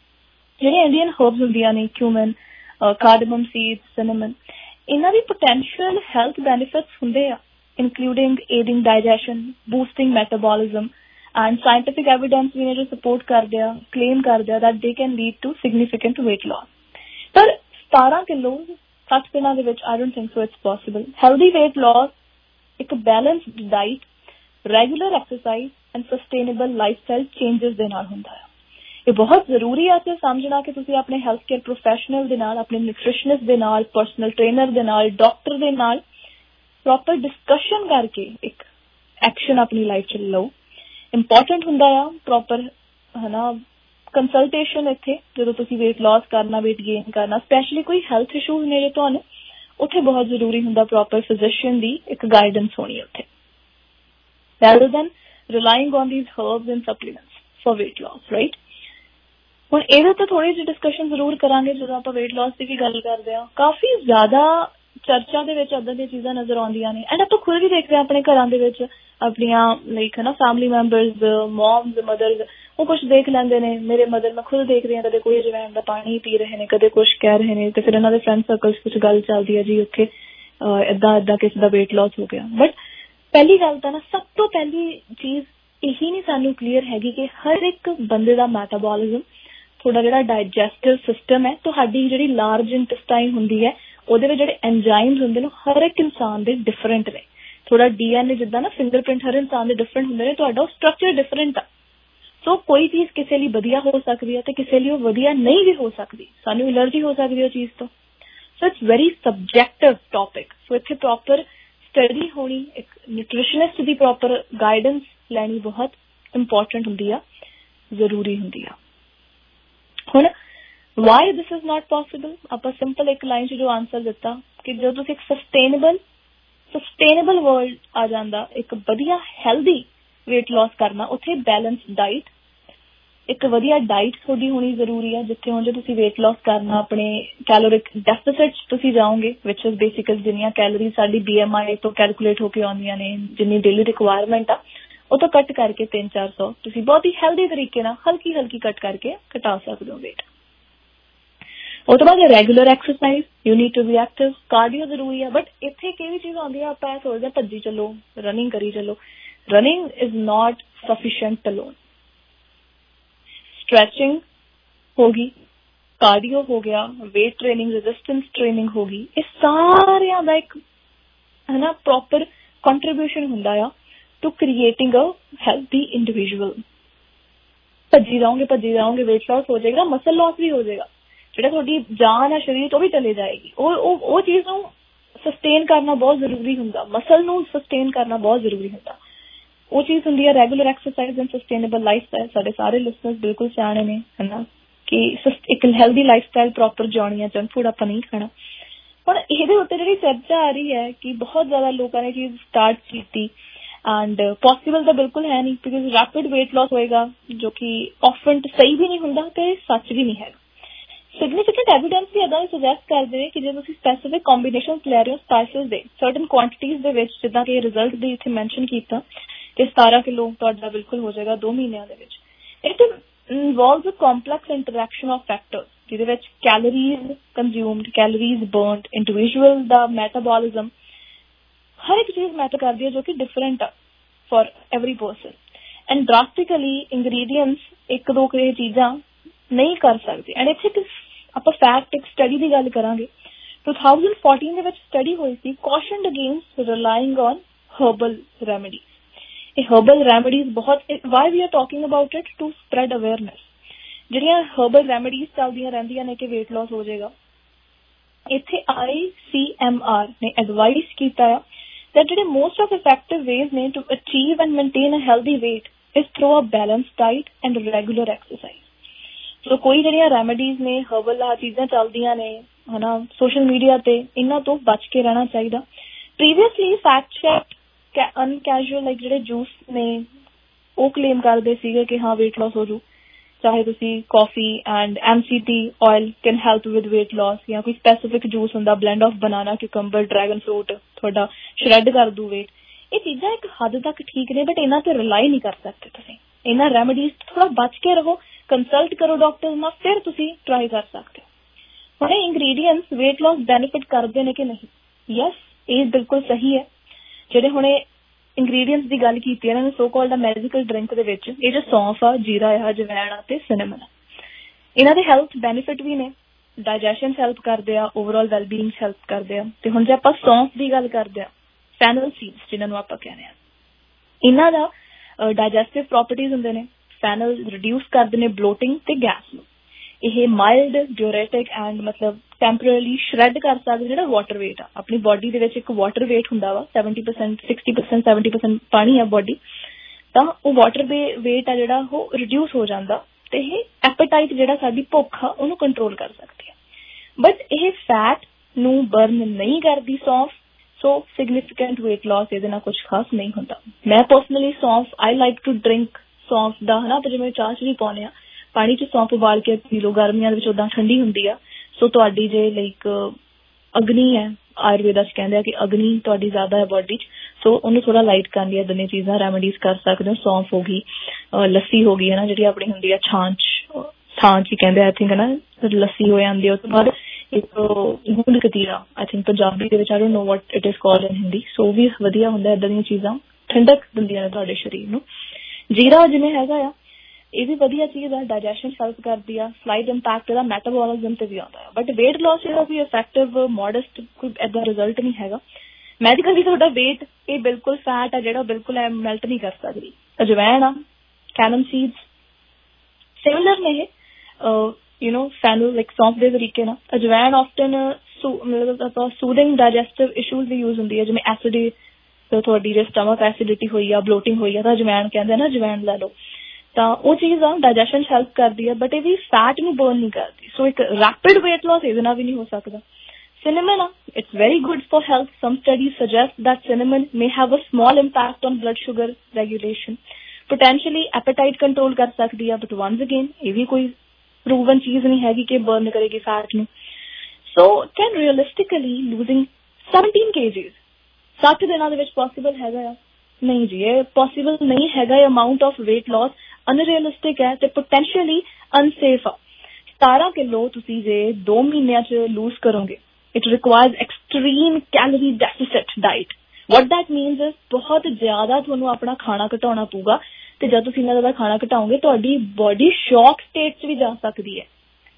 ਜਿਹੜੇ ਇੰਡੀਅਨ ਹਰਬਸ ਹੁੰਦੀਆਂ ਨੇ, ਕਿਊਮਨ, ਕਾਰਡਮਮ ਸੀਡਸ, ਸਿਨੇਮਨ, ਇਹਨਾਂ ਦੀ ਪੋਟੈਂਸ਼ੀਅਲ ਹੈਲਥ ਬੈਨੀਫਿਟਸ ਹੁੰਦੇ ਆ, including aiding digestion, boosting metabolism, and scientific evidence ਵੀ ਨੇ ਜੋ ਸਪੋਰਟ ਕਰਦੇ ਆ, ਕਲੇਮ ਕਰਦੇ ਆ that they can lead to significant weight loss। ਪਰ 17 ਕਿਲੋ 60 ਦਿਨਾਂ ਦੇ ਵਿੱਚ I don't think so it's possible। healthy weight loss ਇੱਕ balanced diet, regular exercise and sustainable lifestyle changes ਦੇ ਨਾਲ ਹੁੰਦਾ ਹੈ। ਇਹ ਬਹੁਤ ਜ਼ਰੂਰੀ ਹੈ ਕਿ ਸਮਝਣਾ ਕਿ ਤੁਸੀਂ ਆਪਣੇ ਹੈਲਥ ਕੇਅਰ ਪ੍ਰੋਫੈਸ਼ਨਲ ਦੇ ਨਾਲ, ਆਪਣੇ ਨਿਊਟ੍ਰੀਸ਼ਨਿਸਟ ਦੇ ਨਾਲ, ਪਰਸਨਲ ਟ੍ਰੇਨਰ ਦੇ ਨਾਲ, ਡਾਕਟਰ ਦੇ ਨਾਲ ਪ੍ਰੋਪਰ ਡਿਸਕਸ਼ਨ ਕਰਕੇ ਇੱਕ ਐਕਸ਼ਨ ਆਪਣੀ ਲਾਈਫ 'ਚ ਲਓ। ਇੰਪੋਰਟੈਂਟ ਹੁੰਦਾ ਆ ਪ੍ਰੋਪਰ, ਹੈ ਨਾ, ਕੰਸਲਟੇਸ਼ਨ ਇੱਥੇ ਜਦੋਂ ਤੁਸੀਂ weight loss ਕਰਨਾ, weight gain ਕਰਨਾ, ਸਪੈਸ਼ਲੀ ਕੋਈ ਹੈਲਥ ਇਸ਼ੂਜ਼ ਨੇ ਜੇ ਤੁਹਾਨੂੰ, ਉੱਥੇ ਬਹੁਤ ਜ਼ਰੂਰੀ ਹੁੰਦਾ ਪ੍ਰੋਪਰ ਫਿਜ਼ੀਸ਼ੀਅਨ ਦੀ ਇੱਕ ਗਾਈਡੈਂਸ ਹੋਣੀ ਉੱਥੇ, rather than relying on these herbs and supplements for weight loss, right? ਹੁਣ ਇਹਦੇ ਉੱਤੇ ਥੋੜੀ ਜਿਹੀ ਡਿਸਕਸ਼ਨ ਜ਼ਰੂਰ ਕਰਾਂਗੇ ਜਦੋਂ ਆਪਾਂ weight loss ਦੀ ਵੀ ਗੱਲ ਕਰਦੇ ਹਾਂ। ਕਾਫੀ ਜ਼ਿਆਦਾ ਚਰਚਾ ਦੇ ਵਿੱਚ ਏਦਾਂ ਦੀਆਂ ਚੀਜ਼ਾਂ ਨਜ਼ਰ ਆਉਂਦੀਆਂ ਨੇ, ਐਂਡ ਆਪਾਂ ਖੁਦ ਵੀ ਦੇਖਦੇ ਹਾਂ ਆਪਣੇ ਘਰਾਂ ਦੇ ਵਿੱਚ, ਆਪਣੀਆਂ ਲਾਈਕ ਹੈ ਨਾ ਫੈਮਿਲੀ ਮੈਂਬਰਸ, ਮੋਮਸ, ਮਦਰਸ, ਉਹ ਕੁਛ ਦੇਖ ਲੈਂਦੇ ਨੇ। ਮੇਰੇ ਮਦਰ ਮੈਂ ਖੁਦ ਦੇਖ ਰਹੀ ਹਾਂ, ਕਦੇ ਕੋਈ ਅਜਵਾਇਣ ਦਾ ਪਾਣੀ ਪੀ ਰਹੇ ਨੇ, ਕਦੇ ਕੁਛ ਕਹਿ ਰਹੇ ਨੇ, ਤੇ ਫਿਰ ਇਹਨਾਂ ਦੇ ਫਰੈਂਡ ਸਰਕਲ ਵਿੱਚ ਗੱਲ ਚੱਲਦੀ ਹੈ ਜੀ ਉੱਥੇ ਏਦਾਂ ਕਿਸੇ ਦਾ weight loss ਹੋ ਗਿਆ। ਬਟ ਪਹਿਲੀ ਗੱਲ ਤਾਂ ਨਾ, ਸਭ ਤੋਂ ਪਹਿਲੀ ਚੀਜ਼ ਇਹੀ ਨਹੀਂ ਸਾਨੂੰ ਕਲੀਅਰ ਹੈਗੀ ਕਿ ਹਰ ਇੱਕ ਬੰਦੇ ਦਾ ਮੈਟਾਬੋਲਿਜ਼ਮ, ਤੁਹਾਡਾ ਜਿਹੜਾ ਡਾਈਜੈਸਟਿਵ ਸਿਸਟਮ ਹੈ, ਤੁਹਾਡੀ ਜਿਹੜੀ ਲਾਰਜ ਇੰਟੈਸਟਾਈਨ ਹੁੰਦੀ ਹੈ, ਉਹਦੇ ਵਿੱਚ ਜਿਹੜੇ ਐਂਜ਼ਾਈਮਸ ਹੁੰਦੇ ਨੇ ਹਰ ਇੱਕ ਇਨਸਾਨ ਦੇ ਡਿਫਰੈਂਟ ਨੇ। ਥੋੜਾ DNA ਜਿੱਦਾਂ ਨਾ ਫਿੰਗਰਪ੍ਰਿੰਟ ਹਰ ਇਨਸਾਨ ਦੇ ਡਿਫਰੈਂਟ ਹੁੰਦੇ ਨੇ, ਤੁਹਾਡਾ ਉਹ ਸਟਰਕਚਰ ਡਿਫਰੈਂਟ ਆ। ਸੋ ਕੋਈ ਚੀਜ਼ ਕਿਸੇ ਲਈ ਵਧੀਆ ਹੋ ਸਕਦੀ ਹੈ ਤੇ ਕਿਸੇ ਲਈ ਉਹ ਵਧੀਆ ਨਹੀਂ ਵੀ ਹੋ ਸਕਦੀ, ਸਾਨੂੰ ਐਲਰਜੀ ਹੋ ਸਕਦੀ ਹੈ ਉਹ ਚੀਜ਼ ਤੋਂ। So it's very subjective topic. So ਇੱਥੇ ਪ੍ਰੋਪਰ ਸਟੱਡੀ ਹੋਣੀ, ਇੱਕ ਨਿਊਟ੍ਰੀਸ਼ਨਿਸਟ ਦੀ ਪ੍ਰੋਪਰ ਗਾਈਡੈਂਸ ਲੈਣੀ ਬਹੁਤ ਇੰਪੋਰਟੈਂਟ ਹੁੰਦੀ ਆ, ਜ਼ਰੂਰੀ ਹੁੰਦੀ ਆ। ਹੁਣ why this is not possible, ਆਪਾਂ ਸਿੰਪਲ ਇੱਕ ਲਾਈਨ 'ਚ ਜੋ ਆਨਸਰ ਦਿੱਤਾ ਕਿ ਜਦੋਂ ਤੁਸੀਂ ਇੱਕ ਸਸਟੇਨੇਬਲ ਵਰਲਡ ਆ ਜਾਂਦਾ, ਇੱਕ ਵਧੀਆ ਹੈਲਦੀ weight loss ਕਰਨਾ, ਉੱਥੇ ਬੈਲੈਂਸ ਡਾਈਟ, ਇੱਕ ਵਧੀਆ ਡਾਈਟ ਤੁਹਾਡੀ ਹੋਣੀ ਜ਼ਰੂਰੀ ਹੈ। ਜਿੱਥੇ ਹੁਣ ਜੇ ਤੁਸੀਂ weight loss ਕਰਨਾ, ਆਪਣੇ ਕੈਲੋਰਿਕ ਡੈਫਿਸਿਟ 'ਚ ਤੁਸੀਂ ਜਾਓਗੇ, ਵਿਚ ਇਜ਼ ਬੇਸਿਕਲੀ ਜਿੰਨੀਆਂ ਕੈਲੋਰੀ ਸਾਡੀ BMI ਤੋਂ ਕੈਲਕੂਲੇਟ ਹੋ ਕੇ ਆਉਂਦੀਆਂ ਨੇ, ਜਿੰਨੀ ਡੇਲੀ ਰਿਕੁਆਇਰਮੈਂਟ ਆ, ਉਹ ਤੋਂ ਕੱਟ ਕਰਕੇ 300-400 ਤੁਸੀਂ ਬਹੁਤ ਹੀ ਹੈਲਦੀ ਤਰੀਕੇ ਨਾਲ ਹਲਕੀ ਕੱਟ ਕਰਕੇ ਘਟਾ ਸਕਦੇ ਹੋ weight। ਉਹ ਤੋਂ ਬਾਅਦ regular exercise, you need to be active, cardio ਜ਼ਰੂਰੀ ਆ। ਬਟ ਇੱਥੇ ਕਿਹੜੀ ਚੀਜ਼ ਆਉਂਦੀ ਆ, ਆਪਾਂ ਇਹ ਸੋਚਦੇ ਭੱਜੀ ਚੱਲੋ, ਰਨਿੰਗ ਕਰੀ ਚੱਲੋ। Running is not sufficient alone. Stretching ਹੋ ਗਈ, ਕਾਰਡੀਓ ਹੋ ਗਿਆ, ਵੇਟ ਟ੍ਰੇਨਿੰਗ, ਰੈਜ਼ਿਸਟੈਂਸ ਟ੍ਰੇਨਿੰਗ ਹੋ ਗਈ, ਇਹ ਸਾਰਿਆਂ ਦਾ ਇੱਕ है ना प्रॉपर कंट्रीब्यूशन हुंदा आ to creating a healthy individual. भज्जी जाओगे वेट लॉस हो जाएगा, मसल लॉस भी हो जाएगा, ਜਿਹੜਾ ਤੁਹਾਡੀ ਜਾਨ ਆ ਸਰੀਰ ਤੋਂ ਵੀ ਚਲੇ ਜਾਏਗੀ। ਉਹ ਚੀਜ਼ ਨੂੰ ਸਸਟੇਨ ਕਰਨਾ ਬਹੁਤ ਜ਼ਰੂਰੀ ਹੁੰਦਾ, ਮਸਲ ਨੂੰ ਸਸਟੇਨ ਕਰਨਾ ਬਹੁਤ ਜ਼ਰੂਰੀ ਹੁੰਦਾ। ਉਹ ਚੀਜ਼ ਹੁੰਦੀ ਹੈ regular exercise and sustainable life style. ਸਾਡੇ ਸਾਰੇ ਲਿਸਨਰਸ ਬਿਲਕੁਲ ਸਿਆਣੇ ਨੇ ਹੈ ਨਾ ਕਿ ਇੱਕ ਹੈਲਦੀ ਲਾਈਫ ਸਟਾਈਲ ਪ੍ਰੋਪਰ ਜਿਉਣੀ ਹੈ, ਜੰਕ ਫੂਡ ਆਪਾਂ ਨਹੀਂ ਖਾਣਾ। ਹੁਣ ਇਹਦੇ ਉੱਤੇ ਜਿਹੜੀ ਚਰਚਾ ਆ ਰਹੀ ਹੈ ਕਿ ਬਹੁਤ ਜ਼ਿਆਦਾ ਲੋਕਾਂ ਨੇ ਚੀਜ਼ ਸਟਾਰਟ ਕੀਤੀ ਐਂਡ ਪੋਸੀਬਲ ਤਾਂ ਬਿਲਕੁਲ ਹੈ ਨਹੀਂ, ਬਿਕੋਜ਼ ਰੈਪਿਡ ਵੇਟ ਲॉस ਹੋਏਗਾ ਜੋ ਕਿ ਆਫਨ ਸਹੀ ਵੀ ਨਹੀਂ ਹੁੰਦਾ ਤੇ ਸੱਚ ਵੀ ਨਹੀਂ ਹੈਗਾ। ਸਿਗਨੀਫਿਕੈਂਟ ਐਵੀਡੈਂਸ ਵੀ ਇੱਦਾਂ ਸੁਜੈਸਟ ਕਰਦੇ ਨੇ ਕਿ ਜੇ ਤੁਸੀਂ ਸਪੈਸੀਫਿਕ ਕੰਬੀਨੇਸ਼ਨ ਲੈ ਰਹੇ ਹੋ ਸਪਾਈਸਿਸ ਦੇ ਸਰਟਨ ਕੁਆਂਟੀਟੀਜ਼ ਦੇ ਵਿੱਚ, ਜਿੱਦਾਂ ਕਿ ਰਿਜ਼ਲਟ ਦੇ ਇੱਥੇ ਮੈਂਸ਼ਨ ਕੀਤਾ ਕਿ 17 ਕਿਲੋ ਤੁਹਾਡਾ ਬਿਲਕੁਲ ਹੋ ਜਾਏਗਾ 2 ਮਹੀਨਿਆਂ ਦੇ ਵਿੱਚ। It involves a complex interaction of factors, ਜਿਹਦੇ ਵਿੱਚ calories consumed, calories burned, individual ਦਾ ਮੈਟਾਬੋਲਿਜ਼ਮ, ਹਰ ਇੱਕ ਚੀਜ਼ ਮੈਟਰ ਕਰਦੀ ਹੈ ਜੋ ਕਿ ਡਿਫਰੈਂਟ ਆ for every person. And drastically ingredients ਇੱਕ ਦੋ ਕੁ ਚੀਜ਼ਾਂ ਨਹੀਂ ਕਰ ਸਕਦੇ। ਐਂਡ ਇੱਥੇ ਆਪਾਂ ਫੈਕਟ ਇੱਕ ਸਟੱਡੀ ਦੀ ਗੱਲ ਕਰਾਂਗੇ 2014 ਦੇ ਵਿੱਚ ਸਟੱਡੀ ਹੋਈ ਸੀ cautioned against relying on herbal remedies. ਇਹ ਹਰਬਲ ਰੈਮੇਡੀਜ਼ ਬਹੁਤ, why we are talking about it to spread awareness. ਜਿਹੜੀਆਂ ਹਰਬਲ ਰੈਮੇਡੀਜ਼ ਚੱਲਦੀਆਂ ਰਹਿੰਦੀਆਂ ਨੇ ਕਿ ਵੇਟ ਲॉस ਹੋ ਜਾਏਗਾ, ਇੱਥੇ ICMR ਨੇ ਐਡਵਾਈਸ ਕੀਤਾ ਆ that ਜਿਹੜੇ most of effective ways ਨੇ to achieve and maintain a healthy weight is through a balanced diet and regular exercise। ਸੋ ਕੋਈ ਜਿਹੜੀਆਂ ਰੈਮੇਡੀਜ਼ ਨੇ ਹਰਬਲ ਆ ਚੀਜ਼ਾਂ ਚੱਲਦੀਆਂ ਨੇ ਹੈ ਨਾ ਸੋਸ਼ਲ ਮੀਡੀਆ ਤੇ, ਇਹਨਾਂ ਤੋਂ ਬਚ ਕੇ ਰਹਿਣਾ ਚਾਹੀਦਾ। Previously fact check uncasual like ਜਿਹੜੇ ਜੂਸ ਨੇ ਉਹ ਕਲੇਮ ਕਰਦੇ ਸੀਗੇ ਕਿ ਹਾਂ ਵੇਟ ਲॉस ਹੋ ਜੂ, ਚਾਹੇ ਤੁਸੀਂ coffee and MCT oil can help with weight loss, ਜਾਂ ਕੋਈ ਸਪੈਸੀਫਿਕ ਜੂਸ ਹੁੰਦਾ blend of banana, cucumber, dragon fruit ਤੁਹਾਡਾ ਸ਼ਰੈਡ ਕਰ ਦੂ ਵੇਟ। ਇਹ ਚੀਜ਼ਾਂ ਇੱਕ ਹੱਦ ਤੱਕ ਠੀਕ ਨੇ, ਬਟ ਇਹਨਾਂ ਤੇ ਰਿਲਾਈ ਨਹੀਂ ਕਰ ਸਕਦੇ ਤੁਸੀਂ। ਇਹਨਾਂ ਰੈਮੇਡੀਜ਼ ਥੋੜਾ ਬਚ ਕੇ ਰਹੋ, ਕੰਸਲਟ ਕਰੋ ਡਾਕਟਰ ਨਾਲ, ਫਿਰ ਤੁਸੀਂ ਟਰਾਈ ਕਰ ਸਕਦੇ ਹੋ। ਹੁਣ ਇਹ ਇੰਗਰੀਡੀਐਂਟਸ ਵੇਟ ਲॉस ਬੈਨੀਫਿਟ ਕਰਦੇ ਨੇ ਕਿ ਨਹੀਂ? ਯੈਸ, ਇਹ ਬਿਲਕੁਲ ਸਹੀ ਹੈ। ਜਿਹੜੇ ਹੁਣ ਇੰਗਰੀਡੀਐਂਟਸ ਦੀ ਗੱਲ ਕੀਤੀ ਇਹਨਾਂ ਨੇ ਸੋ ਕਾਲਡ ਮੈਡੀਕਲ ਡਰਿੰਕ ਦੇ ਵਿੱਚ, ਇਹ ਜੋ ਸੌਂਫ ਆ, ਜੀਰਾ ਆ, ਅਜਵਾਇਣ ਆ ਤੇ ਸਿਨੇਮਨ, ਇਹਨਾਂ ਦੇ ਹੈਲਥ ਬੈਨੀਫਿਟ ਵੀ ਨੇ, ਡਾਈਜੈਸ਼ਨ ਹੈਲਪ ਕਰਦੇ ਆ, ਓਵਰਆਲ ਵੈਲਬੀਇੰਗ ਹੈਲਪ ਕਰਦੇ ਆ। ਤੇ ਹੁਣ ਜੇ ਆਪਾਂ ਸੌਂਫ ਦੀ ਗੱਲ ਕਰਦੇ ਆ, ਫੈਨਲ ਸੀਡਸ ਜਿਹਨਾਂ ਨੂੰ ਆਪਾਂ ਕਹਿੰਦੇ ਆ, ਇਹਨਾਂ ਦਾ ਡਾਈਜੈਸਟਿਵ ਪ੍ਰੋਪਰਟੀਜ਼ ਹੁੰਦੇ ਨੇ। ਫੈਨਲ ਰਿਡਿਊਸ ਕਰਦੇ ਨੇ ਬਲੋਟਿੰਗ ਤੇ ਗੈਸ ਨੂੰ। ਇਹ ਮਾਈਲਡ ਡਿਊਰੇਟਿਕ ਐਂਡ ਮਤਲਬ ਟੈਂਪਰੇਰੀ ਸ਼ਰੈਡ ਕਰ ਸਕਦੇ ਜਿਹੜਾ ਵਾਟਰ ਵੇਟ ਆ। ਆਪਣੀ ਬੋਡੀ ਦੇ ਵਿੱਚ ਇੱਕ ਵਾਟਰ ਵੇਟ ਹੁੰਦਾ ਵਾ 70%, 60%, 70% ਪਾਣੀ ਆ ਬੋਡੀ, ਤਾਂ ਉਹ ਵਾਟਰ ਦੇ ਵੇਟ ਆ ਜਿਹੜਾ ਉਹ ਰਿਡਿਊਸ ਹੋ ਜਾਂਦਾ ਤੇ ਇਹ ਐਪੇਟਾਈਟ ਜਿਹੜਾ ਸਾਡੀ ਭੁੱਖ ਆ ਉਹਨੂੰ ਕੰਟਰੋਲ ਕਰ ਸਕਦੀ ਹੈ। ਬਟ ਇਹ ਫੈਟ ਨੂੰ ਬਰਨ ਨਹੀਂ ਕਰਦੀ ਸੌਂਫ, ਸੋ ਸਿਗਨੀਫਿਕੈਂਟ ਵੇਟ ਲॉस ਇਹਦੇ ਨਾਲ ਕੁਝ ਖਾਸ ਨਹੀਂ ਹੁੰਦਾ। ਮੈਂ ਪਰਸਨਲੀ ਸੌਂਫ ਆਈ ਲਾਈਕ ਟੂ ਡਰਿੰਕ ਸੌਂਫ ਦਾ ਹੈ ਨਾ, ਆਪਾਂ ਜਿਵੇਂ ਚਾਹ ਚ ਵੀ ਪਾਉਂਦੇ ਆ, ਪਾਣੀ ਚ ਸੌਂਫ ਉਬਾਲ ਕੇ ਪੀ ਲਓ, ਗਰਮੀਆਂ ਦੇ ਵਿੱਚ ਉਦਾਂ ਠੰਡੀ ਹੁੰਦੀ ਆ। ਸੋ ਤੁਹਾਡੀ ਜੇ ਲਾਈਕ ਅਗਨੀ ਹੈ, ਆਯੁਰਵੇਦਾ ਚ ਕਹਿੰਦੇ ਆ ਕਿ ਅਗਨੀ ਤੁਹਾਡੀ ਜ਼ਿਆਦਾ ਹੈ ਬੋਡੀ ਚ, ਸੋ ਉਹਨੂੰ ਥੋੜਾ ਲਾਈਟ ਕਰਨ ਲਈ ਏਦਾਂ ਦੀਆਂ ਚੀਜ਼ਾਂ ਰੈਮੇਡੀਜ਼ ਕਰ ਸਕਦੇ ਹੋ। ਸੌਂਫ ਹੋ ਗਈ, ਲੱਸੀ ਹੋ ਗਈ ਹੈ ਨਾ ਜਿਹੜੀ ਆਪਣੀ ਹੁੰਦੀ ਆ ਛਾਂਚ ਹੀ ਕਹਿੰਦੇ ਆਈ ਥਿੰਕ ਹੈ ਨਾ, ਲੱਸੀ ਹੋ ਜਾਂਦੀ ਹੈ। ਉਸ ਤੋਂ ਬਾਅਦ ਇੱਕ ਗੂੰਦ ਕਤੀਰਾ, ਆਈ ਥਿੰਕ ਪੰਜਾਬੀ ਦੇ ਵਿੱਚ, I don't know what it is called in Hindi, so ਵੀ ਵਧੀਆ ਹੁੰਦਾ। ਏਦਾਂ ਦੀਆਂ ਚੀਜ਼ਾਂ ਠੰਡਕ ਦਿੰਦੀਆਂ ਨੇ ਤੁਹਾਡੇ ਸਰੀਰ ਨੂੰ। ਜੀਰਾ ਜਿਵੇਂ ਹੈਗਾ ਆ, ਇਹ ਵੀ ਵਧੀਆ ਚੀਜ਼ ਆ, ਡਾਈਜੈਸ਼ਨ ਹੈਲਪ ਕਰਦੀ ਆ, ਸਲਾਈਟ ਇੰਪੈਕਟ ਇਹਦਾ ਮੈਟਾਬੋਲਿਜ਼ਮ ਤੇ ਵੀ ਆਉਂਦਾ ਆ। ਬਟ ਵੇਟ ਲॉस ਜਿਹੜਾ ਵੀ ਇਫੈਕਟਿਵ ਮੋਡੈਸਟ ਕੋਈ ਏਦਾਂ ਰਿਜ਼ਲਟ ਨਹੀਂ ਹੈਗਾ। ਮੈਡੀਕਲੀ ਤੁਹਾਡਾ ਵੇਟ ਇਹ ਬਿਲਕੁਲ ਫੈਟ ਆ ਜਿਹੜਾ ਬਿਲਕੁਲ ਮੈਲਟ ਨਹੀਂ ਕਰ ਸਕਦੀ। ਅਜਵਾਇਣ ਆ, ਕੈਨਮ ਸੀਡਸ ਸਿਮਿਲਰ ਨੇ ਇਹ ਫੈਨਲ ਲਾਈਕ ਸੌਂਫ ਦੇ ਤਰੀਕੇ ਨਾਲ। ਅਜਵਾਇਣ ਆਫਟਨ ਮਤਲਬ ਆਪਾਂ ਸੂਦਿੰਗ ਡਾਈਜੈਸਟਿਵ ਇਸ਼ੂਜ਼ ਦੀ ਯੂਜ਼ ਹੁੰਦੀ ਹੈ, ਜਿਵੇਂ ਐਸਿਡੀ, ਤੁਹਾਡੀ ਜੇ ਸਟਮਕ ਐਸਿਡਿਟੀ ਹੋਈ ਆ, ਬਲੋਟਿੰਗ ਹੋਈ ਆ, ਤਾਂ ਅਜਵਾਇਣ ਕਹਿੰਦੇ ਨਾ ਅਜਵਾਇਣ ਲੈ ਲਓ, ਤਾਂ ਉਹ ਚੀਜ਼ ਆ ਡਾਈਜੈਸ਼ਨ ਹੈਲਪ ਕਰਦੀ ਆ, ਬਟ ਇਹ ਵੀ ਫੈਟ ਨੂੰ ਬਰਨ ਨਹੀਂ ਕਰਦੀ। ਸੋ ਇੱਕ ਰੈਪਿਡ ਵੇਟ ਲॉस ਇਹਦੇ ਨਾਲ ਵੀ ਨਹੀਂ ਹੋ ਸਕਦਾ। cinnamon, it's very good for health. Some studies suggest that cinnamon may have a small impact on blood sugar regulation. Potentially appetite control कर सकती है, but once again ये भी कोई proven चीज नहीं है कि burn करेगी fat ਨੂੰ। So can realistically losing 17 kgs 60 ਦਿਨਾਂ ਦੇ ਵਿੱਚ possible ਹੈਗਾ ਆ? ਨਹੀਂ ਜੀ, ਇਹ possible ਨਹੀਂ ਹੈਗਾ। amount of weight loss unrealistic ਹੈ ਤੇ potentially unsafe ਆ। 17 ਕਿਲੋ ਤੁਸੀਂ ਜੇ 2 ਮਹੀਨਿਆਂ ਚ ਲੂਜ਼ ਕਰੋਗੇ, it requires extreme calorie deficit diet. What that means is ਬਹੁਤ ਜ਼ਿਆਦਾ ਤੁਹਾਨੂੰ ਆਪਣਾ ਖਾਣਾ ਘਟਾਉਣਾ ਪਊਗਾ, ਤੇ ਜਦ ਤੁਸੀਂ ਇੰਨਾ ਜ਼ਿਆਦਾ ਖਾਣਾ ਘਟਾਓਗੇ ਤੁਹਾਡੀ ਬੋਡੀ ਸ਼ੌਕ ਸਟੇਟ ਚ ਵੀ ਜਾ ਸਕਦੀ ਹੈ।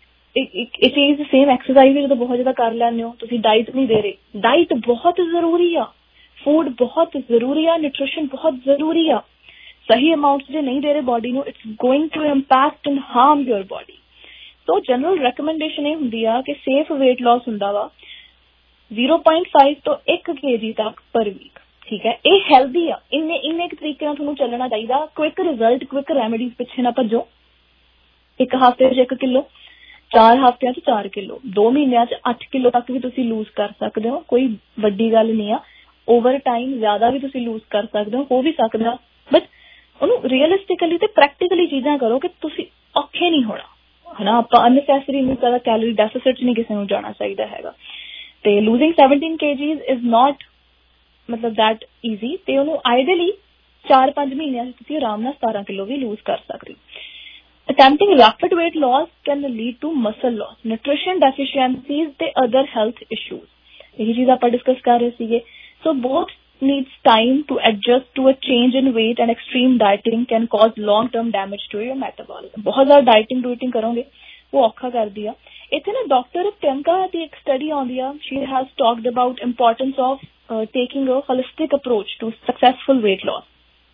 ਇਟ ਇਜ਼ ਸੇਮ ਐਕਸਰਸਾਈਜ਼ ਵੀ ਜਦੋਂ ਬਹੁਤ ਜ਼ਿਆਦਾ ਕਰ ਲੈਂਦੇ ਹੋ, ਤੁਸੀਂ ਡਾਈਟ ਨਹੀਂ ਦੇ ਰਹੇ। ਡਾਈਟ ਬਹੁਤ ਜ਼ਰੂਰੀ ਆ, फूड बहुत जरूरी है, न्यूट्रिशन बहुत जरूरी है। सही अमाउंट जे नहीं दे रहे बॉडी नूं, it's going to impact and harm your body. तो जनरल रिकमेंडेशन ये हुंदी आ कि सेफ वेट लॉस हुंदा वा 0.5 तो 1 kg तक पर वीक, ठीक है। ये हैल्दी आ, इन्ने तरीके नाल तुहानूं चलना चाहिदा। क्विक रिजल्ट, क्विक रेमेडीज पिछे ना भजो। 1 हफ्ते 1 किलो, 4 हफ्तियां 4 किलो, 2 महीनों 8 किलो तक भी तुसी लूज कर सकते हो, कोई वड्डी गल नहीं आ। ओवर टाइम ज्यादा भी तुसी लूज कर सकते हो भी सकदा, बट ਉਹਨੂੰ रियलिस्टिकली ਤੇ प्रैक्टिकली चीजां करो कि ਤੁਸੀਂ ਔਖੇ नहीं होना, है ना। ਆਪਾਂ ਅਨਨੈਸੈਸਰੀ ਨਹੀਂ ਜ਼ਿਆਦਾ ਕੈਲੋਰੀ ਡੈਫਿਸਿਟ ਚ ਨਹੀਂ ਕਿਸੇ ਨੂੰ ਜਾਣਾ ਚਾਹੀਦਾ ਹੈਗਾ। ਤੇ ਲੂਜ਼ਿੰਗ 17 kgs ਇਜ਼ ਨਾਟ ਮਤਲਬ ਦੈਟ ਈਜ਼ੀ, ਤੇ ਉਹਨੂੰ ਆਈਡੀਅਲੀ 4-5 ਮਹੀਨਿਆਂ ਚ ਤੁਸੀਂ ਆਰਾਮ ਨਾਲ 17 ਕਿਲੋ ਵੀ ਲੂਜ਼ ਕਰ ਸਕਦੇ ਹੋ। Attempting rapid weight loss can lead to muscle loss, nutrition deficiencies ਤੇ other health issues. यही चीज आप डिस्कस कर रहे सीगे। So both needs time to adjust to a change in weight, and extreme dieting can cause long term damage to your metabolism. बहुत ज़्यादा dieting करोगे वो औखा कर दिया। इतने ना डॉक्टर प्रियंका की एक स्टडी आउंदी आ, she has talked about importance of taking a holistic approach to successful weight loss.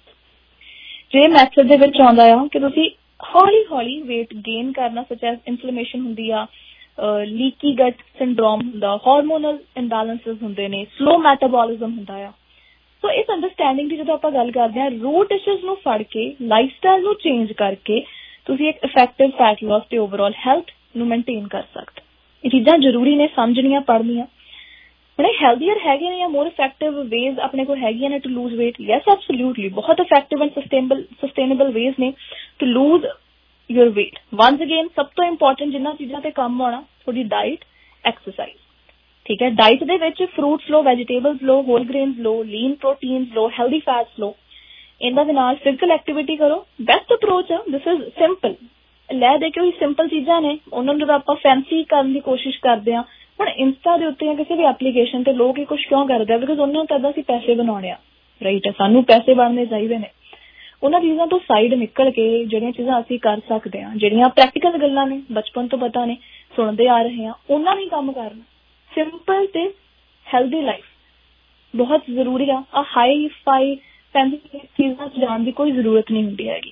जे मैथड दे विच आउंदा आ कि तुसी हौली हौली वेट गेन करना, सच एज इन्फ्लेमेशन हुंदी आ, लीकी गट सिंड्रोम हुंदा, हार्मोनल इंबैलेंसेस हुंदे ने, स्लो मैटाबॉलिज्म हुंदा आ। सो इस अंडरस्टैंडिंग की जो आप गल करते हैं, रूट इश्यूज नूं फड़ के लाइफस्टाइल नूं चेंज करके तुसी एक इफेक्टिव फैट लॉस ते ओवरऑल हेल्थ नूं मेनटेन कर सकते। ये चीज़ां जरूरी ने समझनियां पढ़नियां। बड़े हेल्थीयर हैगे ने या मोर इफेक्टिव वेज अपने को हैगियां ने to lose weight? Yes absolutely, बहुत इफेक्टिव एंड सस्टेनेबल वेज ने to lose your weight. Once again सब तो इंपॉर्टेंट जिन्हां चीज़ां ते काम होना थोड़ी डाइट, एक्सरसाइज, ठीक है। डाइट दे विच फ्रूट्स लो, वेजिटेबल्स लो, होल ग्रेन्स लो, लीन प्रोटीन्स लो, हेल्दी फैट्स लो। इन्हां दे नाल फिजिकल एक्टिविटी करो, बेस्ट अप्रोच है। दिस इज सिंपल, लै दे के सिंपल चीज़ां ने उन्हां नूं आपां फैंसी करन दी कोशिश करदे हां। हुण इंस्टा दे उत्ते किसी भी एप्लीकेशन ते लोग कुछ क्यों करदे आ? बिकॉज उन्हां नूं तां असीं पैसे बनाउणे आ, राइट है, सानूं पैसे बनने चाहीदे ने। उन्हां चीज़ां तो साइड निकल के ਜਿਹੜੀਆਂ चीज़ां असीं कर सकते हैं, ਜਿਹੜੀਆਂ प्रैक्टिकल गल्लां ने बचपन तो पता ने सुणदे आ रहे हैं, उन्हां नहीं काम करना। सिंपल ते हेल्दी लाइफ बहुत जरूरी है। हाई फाई फैंसी चीज़ां जाण की कोई जरूरत नहीं हुंदी हैगी।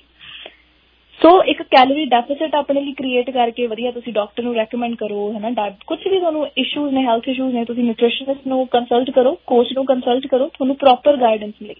सो एक कैलोरी डेफिसिट अपने लिए क्रिएट करके वधिया तुसी डॉक्टर नूं रेकमेंड करो, है ना। कुछ भी तुहानूं इशूज ने, हेल्थ इशूज ने, तुसी न्यूट्रिशनिस्ट नूं कंसल्ट करो, कोच नूं कंसल्ट करो, तुहानूं प्रॉपर गाइडेंस मिले।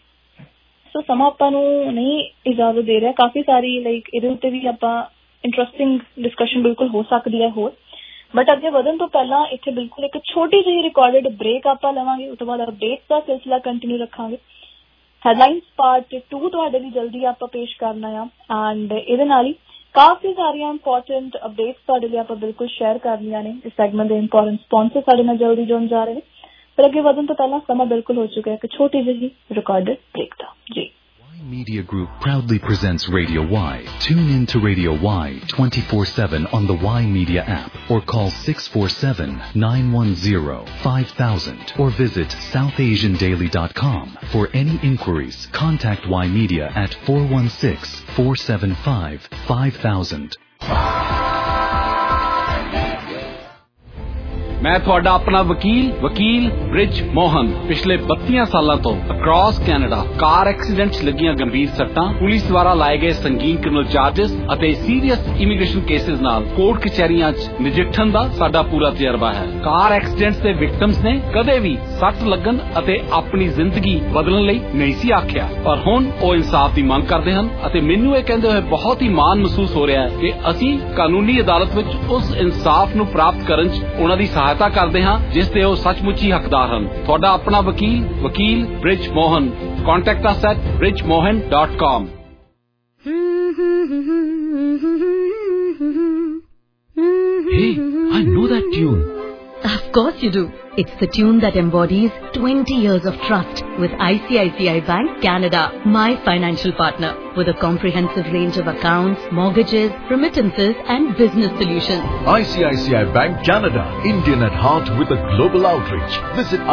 सो समा आपां नूं नहीं इजाजत दे रहा, काफ़ी सारी लाइक इहदे उत्ते भी आपां इंटरस्टिंग डिस्कशन बिल्कुल हो सकती है होर, बट अगे वधन तो पहला इत्थे बिल्कुल एक छोटी जी रिकॉर्डेड ब्रेक आपां लवांगे, उस तो बाद अपडेट्स का सिलसिला कंटिन्यू रखांगे। हेडलाइंस पार्ट 2 तुहाडे लई जल्दी आपां पेश करना आ, एंड इहदे नाल ही काफ़ी सारियां इंपॉर्टेंट अपडेट्स तुहाडे लई आपां बिल्कुल शेयर करनियां ने। इस सेगमेंट दे इंपॉर्टेंट स्पॉन्सर साडे नाल जल्दी जुड़ जा रहे हैं, पर अगे वधन तो पहला समा बिल्कुल हो चुका है एक छोटी जी रिकॉर्डेड ब्रेक दा जी। Media Group proudly presents Radio Y. Tune in to Radio Y 24/7 on the Y Media app or call 647-910-5000 or visit southasiandaily.com. For any inquiries, contact Y Media at 416-475-5000. मैं ਤੁਹਾਡਾ ਆਪਣਾ ਵਕੀਲ ਬ੍ਰਿਜ ਮੋਹਨ ਪਿਛਲੇ 32 ਸਾਲਾਂ ਤੋਂ ਅਕ੍ਰੋਸ ਕੈਨੇਡਾ ਕਾਰ accidents ਲੱਗੀਆਂ ਗੰਭੀਰ ਸੱਟਾਂ, ਪੁਲਿਸ ਦੁਆਰਾ ਲਾਏ ਗਏ ਸੰਗੀਨ ਕ੍ਰਿਮੀਨਲ ਚਾਰजेस ਅਤੇ ਸੀਰੀਅਸ ਇਮੀਗ੍ਰੇਸ਼ਨ ਕੇਸਿਸ ਨਾਲ ਕੋਰਟ ਕਚਹਿਰੀਆਂ 'ਚ ਨਜਿੱਠਣ ਦਾ ਸਾਡਾ ਪੂਰਾ ਤਜਰਬਾ ਹੈ। ਕਾਰ ਐਕਸੀਡੈਂਟਸ ਦੇ ਵਿਕਟਮਸ ਨੇ ਕਦੇ ਵੀ ਸੱਟ ਲੱਗਣ ਅਤੇ ਆਪਣੀ ਜ਼ਿੰਦਗੀ ਬਦਲਣ ਲਈ ਨਹੀਂ ਸੀ ਆਖਿਆ, ਪਰ ਹੁਣ ਉਹ ਇਨਸਾਫ ਦੀ ਮੰਗ ਕਰਦੇ ਹਨ ਅਤੇ ਮੈਨੂੰ ਇਹ ਕਹਿੰਦੇ ਹੋਏ ਬਹੁਤ ਹੀ ਮਾਣ ਮਹਿਸੂਸ ਹੋ ਰਿਹਾ ਹੈ ਕਿ ਅਸੀਂ ਕਾਨੂੰਨੀ ਅਦਾਲਤ ਵਿੱਚ ਉਸ ਇਨਸਾਫ ਨੂੰ ਪ੍ਰਾਪਤ ਕਰਨ 'ਚ ਉਹਨਾਂ ਦੀ ਸਹਾਇਤਾ ਕਰਦੇ ਹਾਂ ਜਿਸ ਦੇ ਉਹ ਸੱਚਮੁੱਚ ਹੀ ਹੱਕਦਾਰ ਹਨ। ਤੁਹਾਡਾ ਆਪਣਾ ਵਕੀਲ Brij Mohan. Contact us at bridgemohan.com. Hey, I know that tune. Of course you do. It's the tune that embodies 20 years of trust with ICICI Bank Canada, my financial partner, with a comprehensive range of accounts, mortgages, remittances and business solutions. ICICI Bank Canada, Indian at heart with a global outreach. Visit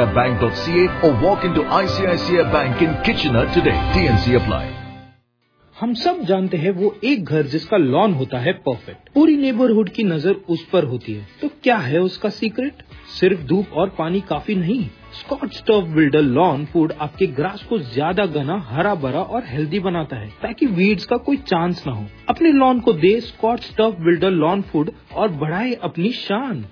ICICIBank.ca or walk into ICICI Bank in Kitchener today. TNC apply. हम सब जानते हैं वो एक घर जिसका lawn होता है परफेक्ट, पूरी नेबरहुड की नजर उस पर होती है। तो क्या है उसका सीक्रेट? सिर्फ धूप और पानी काफी नहीं। Scotch turf builder lawn food आपके ग्रास को ज्यादा घना, हरा भरा और हेल्दी बनाता है, ताकि वीड्स का कोई चांस न हो। अपने लॉन को दे Scotch turf builder lawn food और बढ़ाए अपनी शान।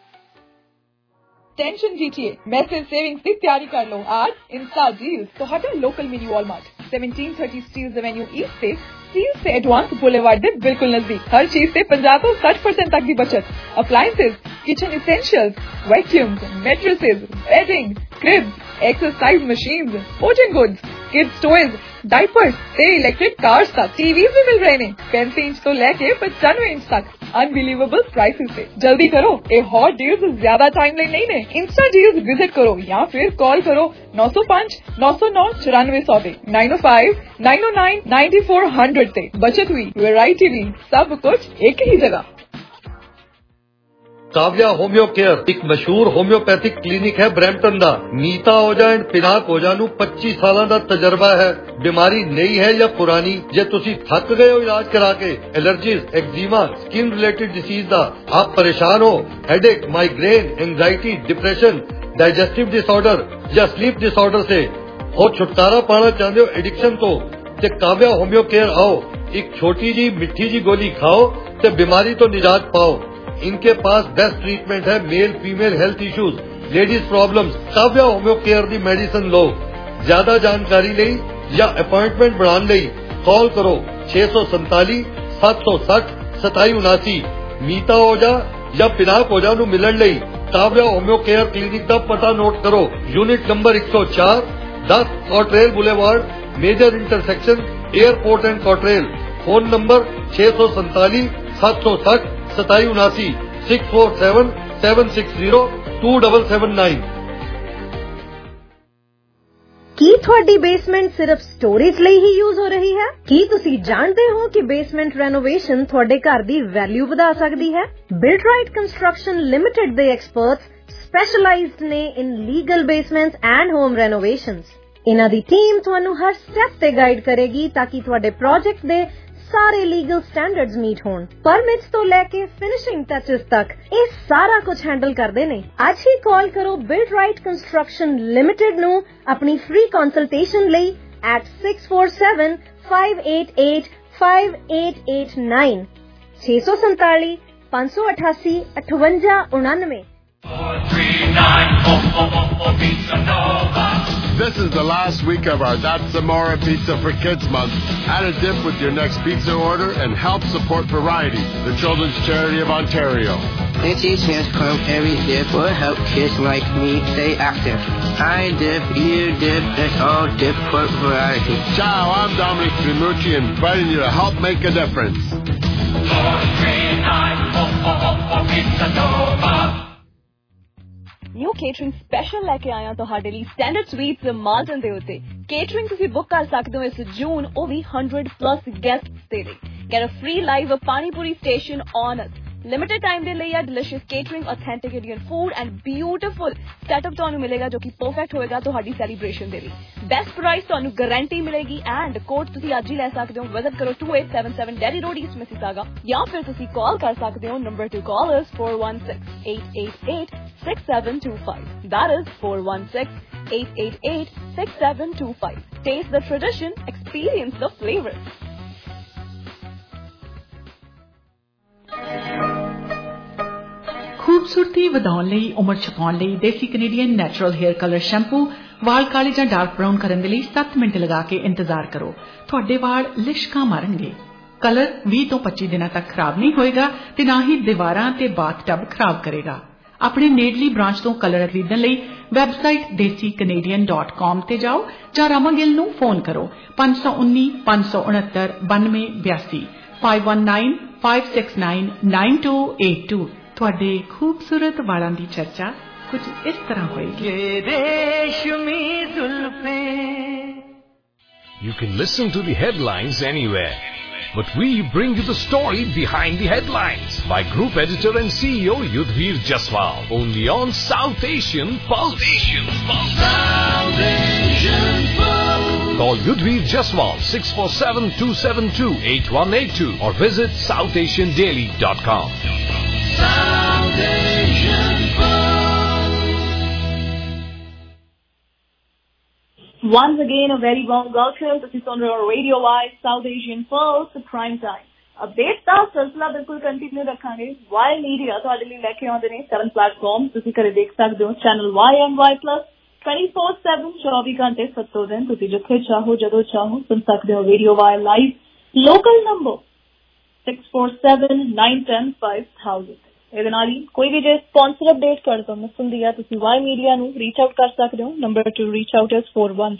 टेंशन कीजिए, मैसिव सेविंग्स की तैयारी कर लो। आज इंस्टा डील्स तो हटा local mini Walmart 1730 Steeles avenue east से स्टील से एडवांस बुलेवार्ड के बिल्कुल नजदीक। हर चीज से 50 से 60% तक की बचत। Appliances, kitchen essentials, vacuums, mattresses, bedding, cribs, exercise machines, sporting goods, kids toys, diapers से इलेक्ट्रिक कार्स तक, टीवी भी मिल रहे हैं 35 इंच तो लेके 95 इंच तक, अनबिलीवेबल प्राइसेस से। जल्दी करो, ये हॉट डील्स ज्यादा टाइम नहीं है। इंस्टा डील्स विजिट करो या फिर कॉल करो 905 909 9400 905 909 9400 से। बचत हुई, वैरायटी ली, सब कुछ एक ही जगह। काव्या होम्यो केयर एक मशहूर होम्योपैथिक क्लिनिक है ब्रैम्पटन दा। नीता ओजा एंड पिनाक ओजा नू 25 साल का तजर्बा है। बीमारी नई है या पुरानी, जे तुसी थक गए हो इलाज करा के, allergies, eczema, skin related disease दा आप परेशान हो, headache, migraine, anxiety, depression, digestive disorder या स्लीप डिसऑर्डर से हो छुटकारा पाना चाहते हो एडिक्शन तो, काव्या होम्यो केयर आओ। एक छोटी जी मिठी जी गोली खाओ ते बीमारी तो निजात पाओ। इनके पास बेस्ट ट्रीटमेंट है male female health issues, ladies problems. Kavya homeo care दी मेडिसिन लो। ज्यादा जानकारी लई या अपॉइंटमेंट बनाने लई कॉल करो 647 760 2779। मीता ओजा या पिनाक ओजा नू मिलण लई काव्या होम्यो केयर क्लिनिक का पता नोट करो। Unit number 104 10 Cottrell boulevard, major intersection, airport and Cottrell. Phone number 647 760 2779 647 760 2779। ਕੀ ਤੁਹਾਡੀ ਬੇਸਮੈਂਟ ਸਿਰਫ ਸਟੋਰੇਜ ਲਈ ਹੀ ਯੂਜ਼ ਹੋ ਰਹੀ ਹੈ? ਕੀ ਤੁਸੀਂ ਜਾਣਦੇ ਹੋ ਕਿ ਬੇਸਮੈਂਟ ਰੈਨੋਵੇਸ਼ਨ ਤੁਹਾਡੇ ਘਰ ਦੀ ਵੈਲਿਊ ਵਧਾ ਸਕਦੀ ਹੈ? ਬਿਲਡ ਰਾਈਟ ਕੰਸਟਰਕਸ਼ਨ ਲਿਮਿਟਿਡ ਦੇ ਐਕਸਪਰਟਸ ਸਪੈਸ਼ਲਾਈਜ਼ਡ ਨੇ in legal basements and home renovations. ਇਹਨਾਂ ਦੀ ਟੀਮ ਤੁਹਾਨੂੰ ਹਰ ਸਟੈਪ ਤੇ ਗਾਈਡ ਕਰੇਗੀ ਤਾਂ ਕਿ ਤੁਹਾਡੇ ਪ੍ਰੋਜੈਕਟ ਦੇ ਸਾਰੇ ਲੀਗਲ ਸਟੈਂਡਰਡਸ ਮੀਟ ਹੋਣ। ਪਰਮਿਟਸ ਤੋਂ ਲੈ ਕੇ ਫਿਨਿਸ਼ਿੰਗ ਟੱਚਸ ਤੱਕ ਇਹ ਸਾਰਾ ਕੁਝ ਹੈਂਡਲ ਕਰਦੇ ਨੇ। ਅੱਜ ਹੀ ਕਾਲ ਕਰੋ ਬਿਲਡ ਰਾਈਟ ਕੰਸਟਰਕਸ਼ਨ ਲਿਮਿਟਿਡ ਨੂੰ ਆਪਣੀ ਫ੍ਰੀ ਕੰਸਲਟੇਸ਼ਨ ਲਈ at 647 588 5889 647 588 5899। This is the last week of our That's Zamora Pizza for Kids Month. Add a dip with your next pizza order and help support Variety, the children's charity of Ontario. This is Sam's Club. Every dip will help kids like me stay active. I dip, you dip, let's all dip for Variety. Ciao, I'm Dominic Trimucci, inviting you to help make a difference. 439 Pizza Nova. New catering special ਲੈ ਕੇ ਆਇਆ ਤੁਹਾਡੇ ਲਈ standard sweets Malton ਦੇ ਉੱਤੇ। Catering ਤੁਸੀਂ book ਕਰ ਸਕਦੇ ਹੋ ਇਸ ਜੂਨ, ਉਹ ਵੀ 100+ ਗੈਸਟਸ ਦੇ ਲਈ। Get a free live panipuri station on us. Limited time ਦੇ ਲਈ a delicious catering, authentic Indian food and beautiful setup ਤੁਹਾਨੂੰ ਮਿਲੇਗਾ ਜੋ ਕਿ ਪਰਫੈਕਟ ਹੋਏਗਾ ਤੁਹਾਡੀ ਸੈਲੀਬ੍ਰੇਸ਼ਨ ਦੇ ਲਈ। ਬੈਸਟ ਪ੍ਰਾਈਸ ਤੁਹਾਨੂੰ ਗਾਰੰਟੀ ਮਿਲੇਗੀ ਐਂਡ ਕੋਡ ਤੁਸੀਂ ਅੱਜ ਹੀ ਲੈ ਸਕਦੇ ਹੋ। ਵਿਜ਼ਿਟ ਕਰੋ 2877 ਡੈਰੀ ਰੋਡ ਈਸਟ ਮਿਸੀਸਾਗਾ ਜਾਂ ਫਿਰ ਤੁਸੀਂ ਕਾਲ ਕਰ ਸਕਦੇ ਹੋ। ਨੰਬਰ ਟੂ ਕਾਲ ਇਸ 416-888 6725. That is 416-888 6725. Taste the tradition, experience the flavor. ਖੂਬਸੂਰਤੀ ਵਧਾਉਣ ਲਈ, ਉਮਰ ਛਪਾਉਣ ਲਈ desi Canadian natural hair colour shampoo. ਵਾਲ ਕਾਲੇ ਜਾਂ ਡਾਰਕ ਬਰਾਊਨ ਕਰਨ ਦੇ ਲਈ 7 ਮਿੰਟ ਲਗਾ ਕੇ ਇੰਤਜ਼ਾਰ ਕਰੋ। ਤੁਹਾਡੇ ਵਾਲ ਲਿਸ਼ਕਾਂ ਮਾਰਨਗੇ। ਕਲਰ 20 ਤੋਂ 25 ਦਿਨਾਂ ਤੱਕ ਖਰਾਬ ਨਹੀਂ ਹੋਏਗਾ ਤੇ ਨਾ ਹੀ ਦੀਵਾਰਾਂ ਤੇ ਬਾਥਟਬ ਖਰਾਬ ਕਰੇਗਾ। ਆਪਣੇ ਨੇੜਲੀ ਬ੍ਰਾਂਚ ਤੋਂ ਕਲਰ ਖਰੀਦਣ ਲਈ ਵੈਬਸਾਈਟ desicanadian.com ਤੇ ਜਾਓ ਜਾਂ ਰਾਮਾ ਗਿੱਲ ਨੂੰ ਫੋਨ ਕਰੋ 519 569 9282 519 569 9282। ਤੁਹਾਡੇ ਖੂਬਸੂਰਤ ਵਾਲਾਂ ਦੀ ਚਰਚਾ ਕੁਝ ਇਸ ਤਰ੍ਹਾਂ ਹੋਏਗੀ। You can listen to the headlines anywhere, but we bring you the story behind the headlines by Group Editor and CEO Yudhveer Jaswal, only on South Asian Pulse. South Asian Pulse. Call Yudhveer Jaswal 647-272-8182 or visit SouthAsianDaily.com. South Asian Once again, a very warm welcome to Sonora Radio Wise South Asian Pulse, the prime time. Update ਦਾ ਸਿਲਸਿਲਾ ਬਿਲਕੁਲ continue ਰੱਖਾਂਗੇ। Y media ਤੁਹਾਡੇ ਲਈ ਲੈ ਕੇ ਆਉਂਦੇ ਨੇ 7 platform, ਤੁਸੀਂ ਘਰੇ ਦੇਖ ਸਕਦੇ ਹੋ ਚੈਨਲ YNY+ 24/7 24 ਘੰਟੇ 7 ਦਿਨ ਤੁਸੀਂ ਜਿੱਥੇ ਚਾਹੋ ਜਦੋਂ ਚਾਹੋ ਸੁਣ ਸਕਦੇ ਹੋ radio Y live. Local number 6479105000। ਇਹਦੇ ਨਾਲ ਹੀ ਕੋਈ ਵੀ ਜੇ ਸਪਾਂਸਰ ਅਪਡੇਟ ਕਰ ਦੋ ਮਿਸ ਹੁੰਦੀ ਆ ਤੁਸੀਂ ਵਾਈ ਮੀਡੀਆ ਨੂੰ ਰੀਚ ਆਊਟ ਕਰ ਸਕਦੇ ਹੋ। Number to reach out is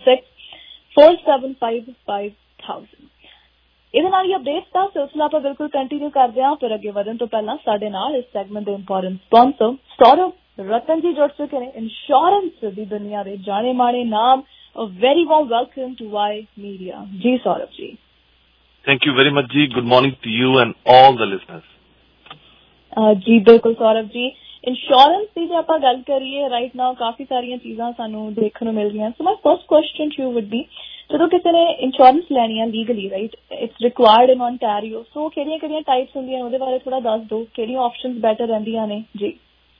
4164755000। ਇਹਦੇ ਨਾਲ ਹੀ ਅਪਡੇਟਸ ਦਾ ਸਿਲਸਿਲਾ ਆਪਾਂ ਬਿਲਕੁਲ ਕੰਟੀਨਿਊ ਕਰਦੇ ਹਾਂ, ਪਰ ਅੱਗੇ ਵਧਣ ਤੋਂ ਪਹਿਲਾਂ ਸਾਡੇ ਨਾਲ ਇਸ ਸੈਗਮੈਂਟ ਦੇ ਇੰਪੋਰਟੈਂਟ ਸਪਾਂਸਰ ਸੌਰਵ ਰਤਨ ਜੀ ਜੁੜ ਚੁੱਕੇ ਨੇ। ਇੰਸ਼ੋਰੈਂਸ ਦੀ ਦੁਨੀਆ ਦੇ ਜਾਣੇ ਮਾਣੇ ਨਾਮ। A very warm welcome to Y Media. ਜੀ ਸੌਰਵ ਜੀ। Thank you very much ਜੀ। Good morning to you and all the listeners. ਜੀ ਬਿਲਕੁਲ ਸੌਰਵ ਜੀ। ਇੰਸ਼ੋਰੈਂਸ ਦੀ ਜੇ ਆਪਾਂ ਗੱਲ ਕਰੀਏ ਰਾਈਟ ਨਾਓ ਕਾਫੀ ਸਾਰੀਆਂ ਚੀਜ਼ਾਂ ਸਾਨੂੰ ਦੇਖਣ ਨੂੰ ਮਿਲ ਰਹੀਆਂ। So my first question to you would be, ਜਦੋਂ ਕਿਸੇ ਨੇ ਇੰਸ਼ੋਰੈਂਸ ਲੈਣੀ ਆ legally right, it's required in Ontario, so ਕਿਹੜੀਆਂ ਟਾਈਪਸ ਹੁੰਦੀਆਂ ਉਹਦੇ ਬਾਰੇ ਥੋੜਾ ਦੱਸ ਦਿਓ, ਕਿਹੜੀਆਂ ਆਪਸ਼ਨਸ ਬੈਟਰ ਰਹਿੰਦੀਆਂ ਨੇ ਜੀ।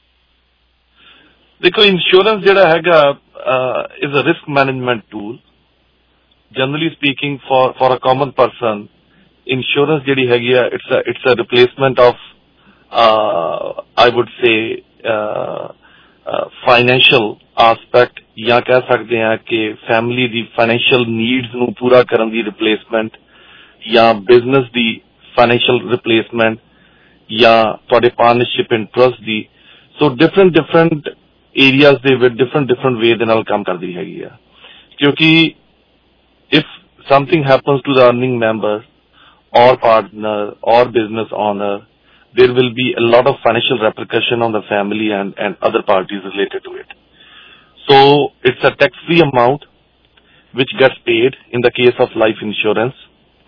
ਦੇਖੋ ਇੰਸ਼ੋਰੈਂਸ ਜਿਹੜਾ ਹੈਗਾ is a risk management tool. Generally speaking for a common person insurance ਜਿਹੜੀ ਹੈਗੀ ਆ it's a replacement of I would say financial aspect, ਜਾਂ ਕਹਿ ਸਕਦੇ ਹਾਂ ਕਿ ਫੈਮਿਲੀ ਦੀ ਫਾਈਨੈਂਸ਼ੀਅਲ ਨੀਡਸ ਨੂੰ ਪੂਰਾ ਕਰਨ ਦੀ ਰਿਪਲੇਸਮੈਂਟ, ਜਾਂ ਬਿਜ਼ਨਸ ਦੀ ਫਾਈਨੈਂਸ਼ੀਅਲ ਰਿਪਲੇਸਮੈਂਟ, ਜਾਂ ਤੁਹਾਡੇ ਪਾਰਟਨਰਸ਼ਿਪ ਇੰਟਰਸਟ ਦੀ। ਸੋ ਡਿਫਰੈਂਟ ਏਰੀਆਜ਼ ਦੇ ਵਿੱਚ ਡਿਫਰੈਂਟ ਵੇ ਦੇ ਨਾਲ ਕੰਮ ਕਰਦੀ ਹੈਗੀ ਆ। ਕਿਉਂਕਿ if something happens to the earning member or partner or business owner, there will be a lot of financial repercussion on the family and other parties related to it. So it's a tax-free amount which gets paid in the case of life insurance,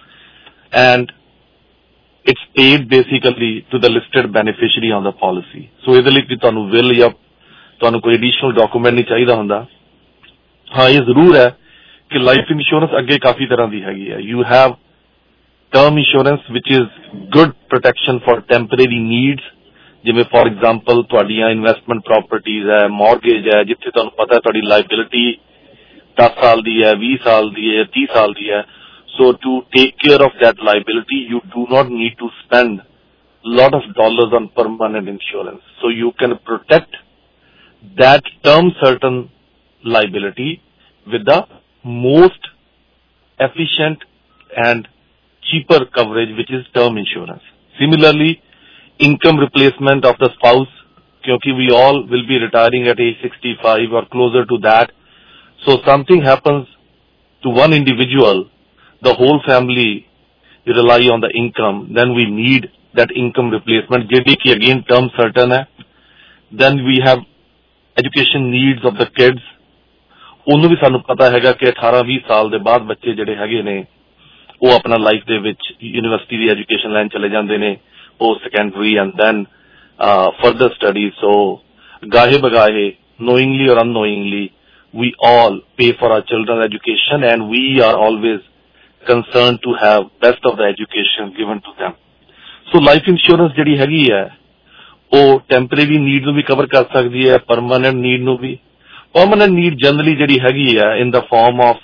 and it's paid basically to the listed beneficiary on the policy. So ਇਹਦੇ ਲਈ ਤੁਹਾਨੂੰ will ਜਾਂ ਤੁਹਾਨੂੰ ਕੋਈ additional document ਨਹੀਂ ਚਾਹੀਦਾ ਹੁੰਦਾ। ਹਾਂ ਇਹ ਜ਼ਰੂਰ ਹੈ ਕਿ ਲਾਈਫ ਇੰਸ਼ੋਰੈਂਸ ਅੱਗੇ ਕਾਫੀ ਤਰ੍ਹਾਂ ਦੀ ਹੈਗੀ ਹੈ। You have term insurance which is good protection for temporary needs, ਜਿਵੇਂ for example ਤੁਹਾਡੀਆਂ ਇਨਵੈਸਟਮੈਂਟ ਪ੍ਰੋਪਰਟੀਜ਼ ਹੈ, ਮੌਰਗੇਜ ਹੈ, ਜਿੱਥੇ ਤੁਹਾਨੂੰ ਪਤਾ ਤੁਹਾਡੀ ਲਾਇਬਿਲਿਟੀ 10 ਸਾਲ ਦੀ ਹੈ, 20 ਸਾਲ ਦੀ ਹੈ, 30 ਸਾਲ ਦੀ ਹੈ। So to take care of that liability, you do not need to spend lot of dollars on permanent insurance. So you can protect that term certain liability with the most efficient and cheaper coverage, which is term insurance. Similarly, income replacement of the spouse, because we all will be retiring at age 65 or closer to that. So something happens to one individual, the whole family rely on the income, then we need that income replacement, JDK again term certain hai. Then we have education needs of the kids. ਉਹਨੂੰ ਵੀ ਸਾਨੂੰ ਪਤਾ ਹੈਗਾ ਕਿ 18-20 ਸਾਲ ਦੇ ਬਾਅਦ ਬੱਚੇ ਜਿਹੜੇ ਹੈਗੇ ਨੇ ਉਹ ਆਪਣਾ ਲਾਈਫ ਦੇ ਵਿੱਚ ਯੂਨੀਵਰਸਿਟੀ ਦੀ ਐਜੂਕੇਸ਼ਨ ਲੈਣ ਚਲੇ ਜਾਂਦੇ ਨੇ, post secondary and then further study. So ਗਾਹੇ ਬਗਾਹੇ, knowingly or unknowingly, we all pay for our children's education and we are always concerned to have best of the education given to them. So life insurance ਜਿਹੜੀ ਹੈਗੀ ਹੈ ਉਹ temporary need ਨੂੰ ਵੀ cover ਕਰ ਸਕਦੀ ਹੈ, permanent need ਨੂੰ ਵੀ। permanent need generally ਜਿਹੜੀ ਹੈਗੀ ਹੈ in the form of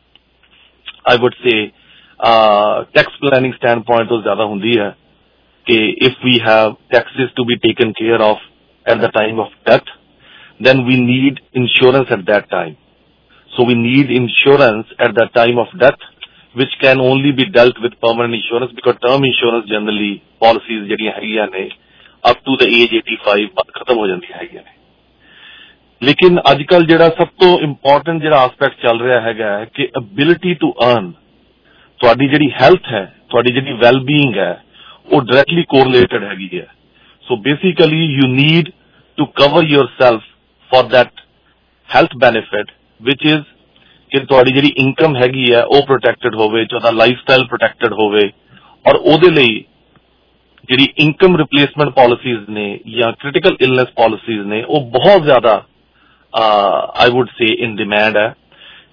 I would say tax planning standpoint ਤੋਂ ਜ਼ਿਆਦਾ ਹੁੰਦੀ ਹੈ ਕਿ if we have taxes to be taken care of at the time of death, then we need insurance at that time. So we need insurance at the time of death, which can only be dealt with permanent insurance, because term insurance generally policies ਜਿਹੜੀਆਂ ਹੈਗੀਆਂ ਨੇ up to the age 85 ਖਤਮ ਹੋ ਜਾਂਦੀਆਂ ਹੈਗੀਆਂ ਨੇ। ਲੇਕਿਨ ਅੱਜ ਕੱਲ ਜਿਹੜਾ ਸਭ ਤੋਂ ਇੰਪੋਰਟੈਂਟ ਜਿਹੜਾ ਆਸਪੈਕਟ ਚੱਲ ਰਿਹਾ ਹੈਗਾ ਕਿ ability to earn, ਤੁਹਾਡੀ ਜਿਹੜੀ ਹੈਲਥ ਹੈ, ਤੁਹਾਡੀ ਜਿਹੜੀ ਵੈਲਬੀਇੰਗ ਹੈ ਉਹ ਡਾਇਰੈਕਟਲੀ ਕੋਰਿਲੇਟਡ ਹੈਗੀ ਹੈ। So basically you need to cover yourself for that health benefit, which is ਕਿ ਤੁਹਾਡੀ ਜਿਹੜੀ ਇਨਕਮ ਹੈਗੀ ਹੈ ਉਹ ਪ੍ਰੋਟੈਕਟਡ ਹੋਵੇ, ਤੁਹਾਡਾ ਲਾਈਫ ਸਟਾਈਲ ਪ੍ਰੋਟੈਕਟਡ ਹੋਵੇ। ਔਰ ਉਹਦੇ ਲਈ ਜਿਹੜੀ ਇਨਕਮ ਰਿਪਲੇਸਮੈਂਟ ਪਾਲਿਸੀਜ਼ ਨੇ ਜਾਂ ਕ੍ਰਿਟੀਕਲ ਇਲਨੈਸ ਪਾਲਿਸੀਜ਼ ਨੇ ਉਹ ਬਹੁਤ ਜ਼ਿਆਦਾ I would say in demand ਹੈ।